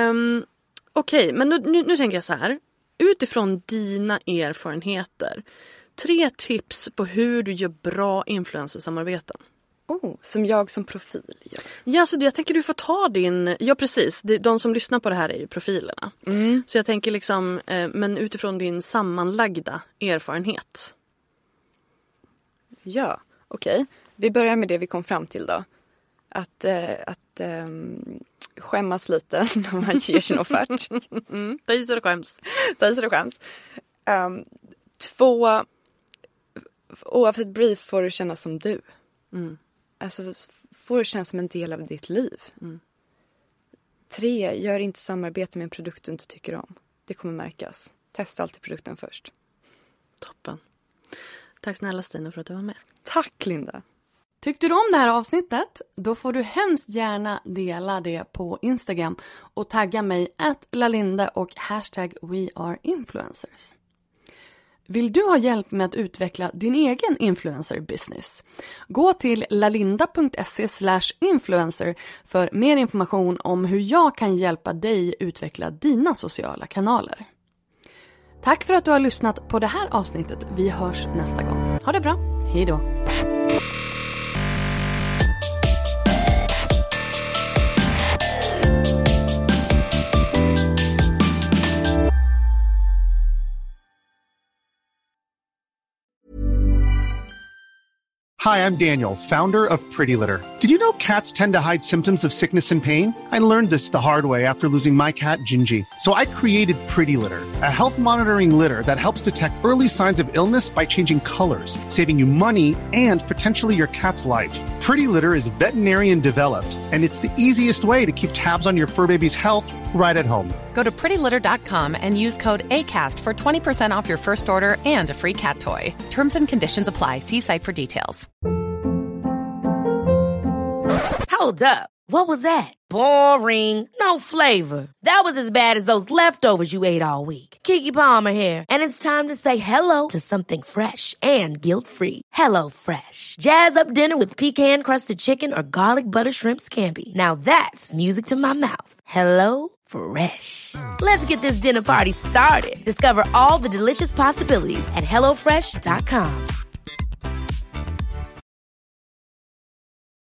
S4: okej, men nu tänker jag så här. Utifrån dina erfarenheter, 3 tips på hur du gör bra influencersamarbeten.
S5: Som jag som profil gör.
S4: Ja, så jag tänker du får ta din... Ja, precis. De som lyssnar på det här är ju profilerna. Så jag tänker liksom, men utifrån din sammanlagda erfarenhet.
S5: Ja, okej. Vi börjar med det vi kom fram till då. Att skämmas lite när man ger sin offert.
S4: Ta i så det skäms.
S5: 2, oavsett brief får du känna som du. Alltså får du känna som en del av ditt liv. 3, gör inte samarbete med en produkt du inte tycker om. Det kommer märkas. Testa alltid produkten först.
S4: Toppen. Tack snälla Stina för att du var med.
S5: Tack Linda.
S4: Tyckte du om det här avsnittet? Då får du hemskt gärna dela det på Instagram och tagga mig @lalinda och #WeAreInfluencers. Vill du ha hjälp med att utveckla din egen influencer-business? Gå till lalinda.se/influencer för mer information om hur jag kan hjälpa dig utveckla dina sociala kanaler. Tack för att du har lyssnat på det här avsnittet. Vi hörs nästa gång. Ha det bra. Hej då.
S10: Hi, I'm Daniel, founder of Pretty Litter. Did you know cats tend to hide symptoms of sickness and pain? I learned this the hard way after losing my cat, Gingy. So I created Pretty Litter, a health monitoring litter that helps detect early signs of illness by changing colors, saving you money and potentially your cat's life. Pretty Litter is veterinarian developed, and it's the easiest way to keep tabs on your fur baby's health right at home.
S11: Go to prettylitter.com and use code ACAST for 20% off your first order and a free cat toy. Terms and conditions apply. See site for details.
S2: Hold up. What was that? Boring. No flavor. That was as bad as those leftovers you ate all week. Keke Palmer here, and it's time to say hello to something fresh and guilt-free. Hello Fresh. Jazz up dinner with pecan-crusted chicken or garlic butter shrimp scampi. Now that's music to my mouth. Hello Fresh. Let's get this dinner party started. Discover all the delicious possibilities at HelloFresh.com.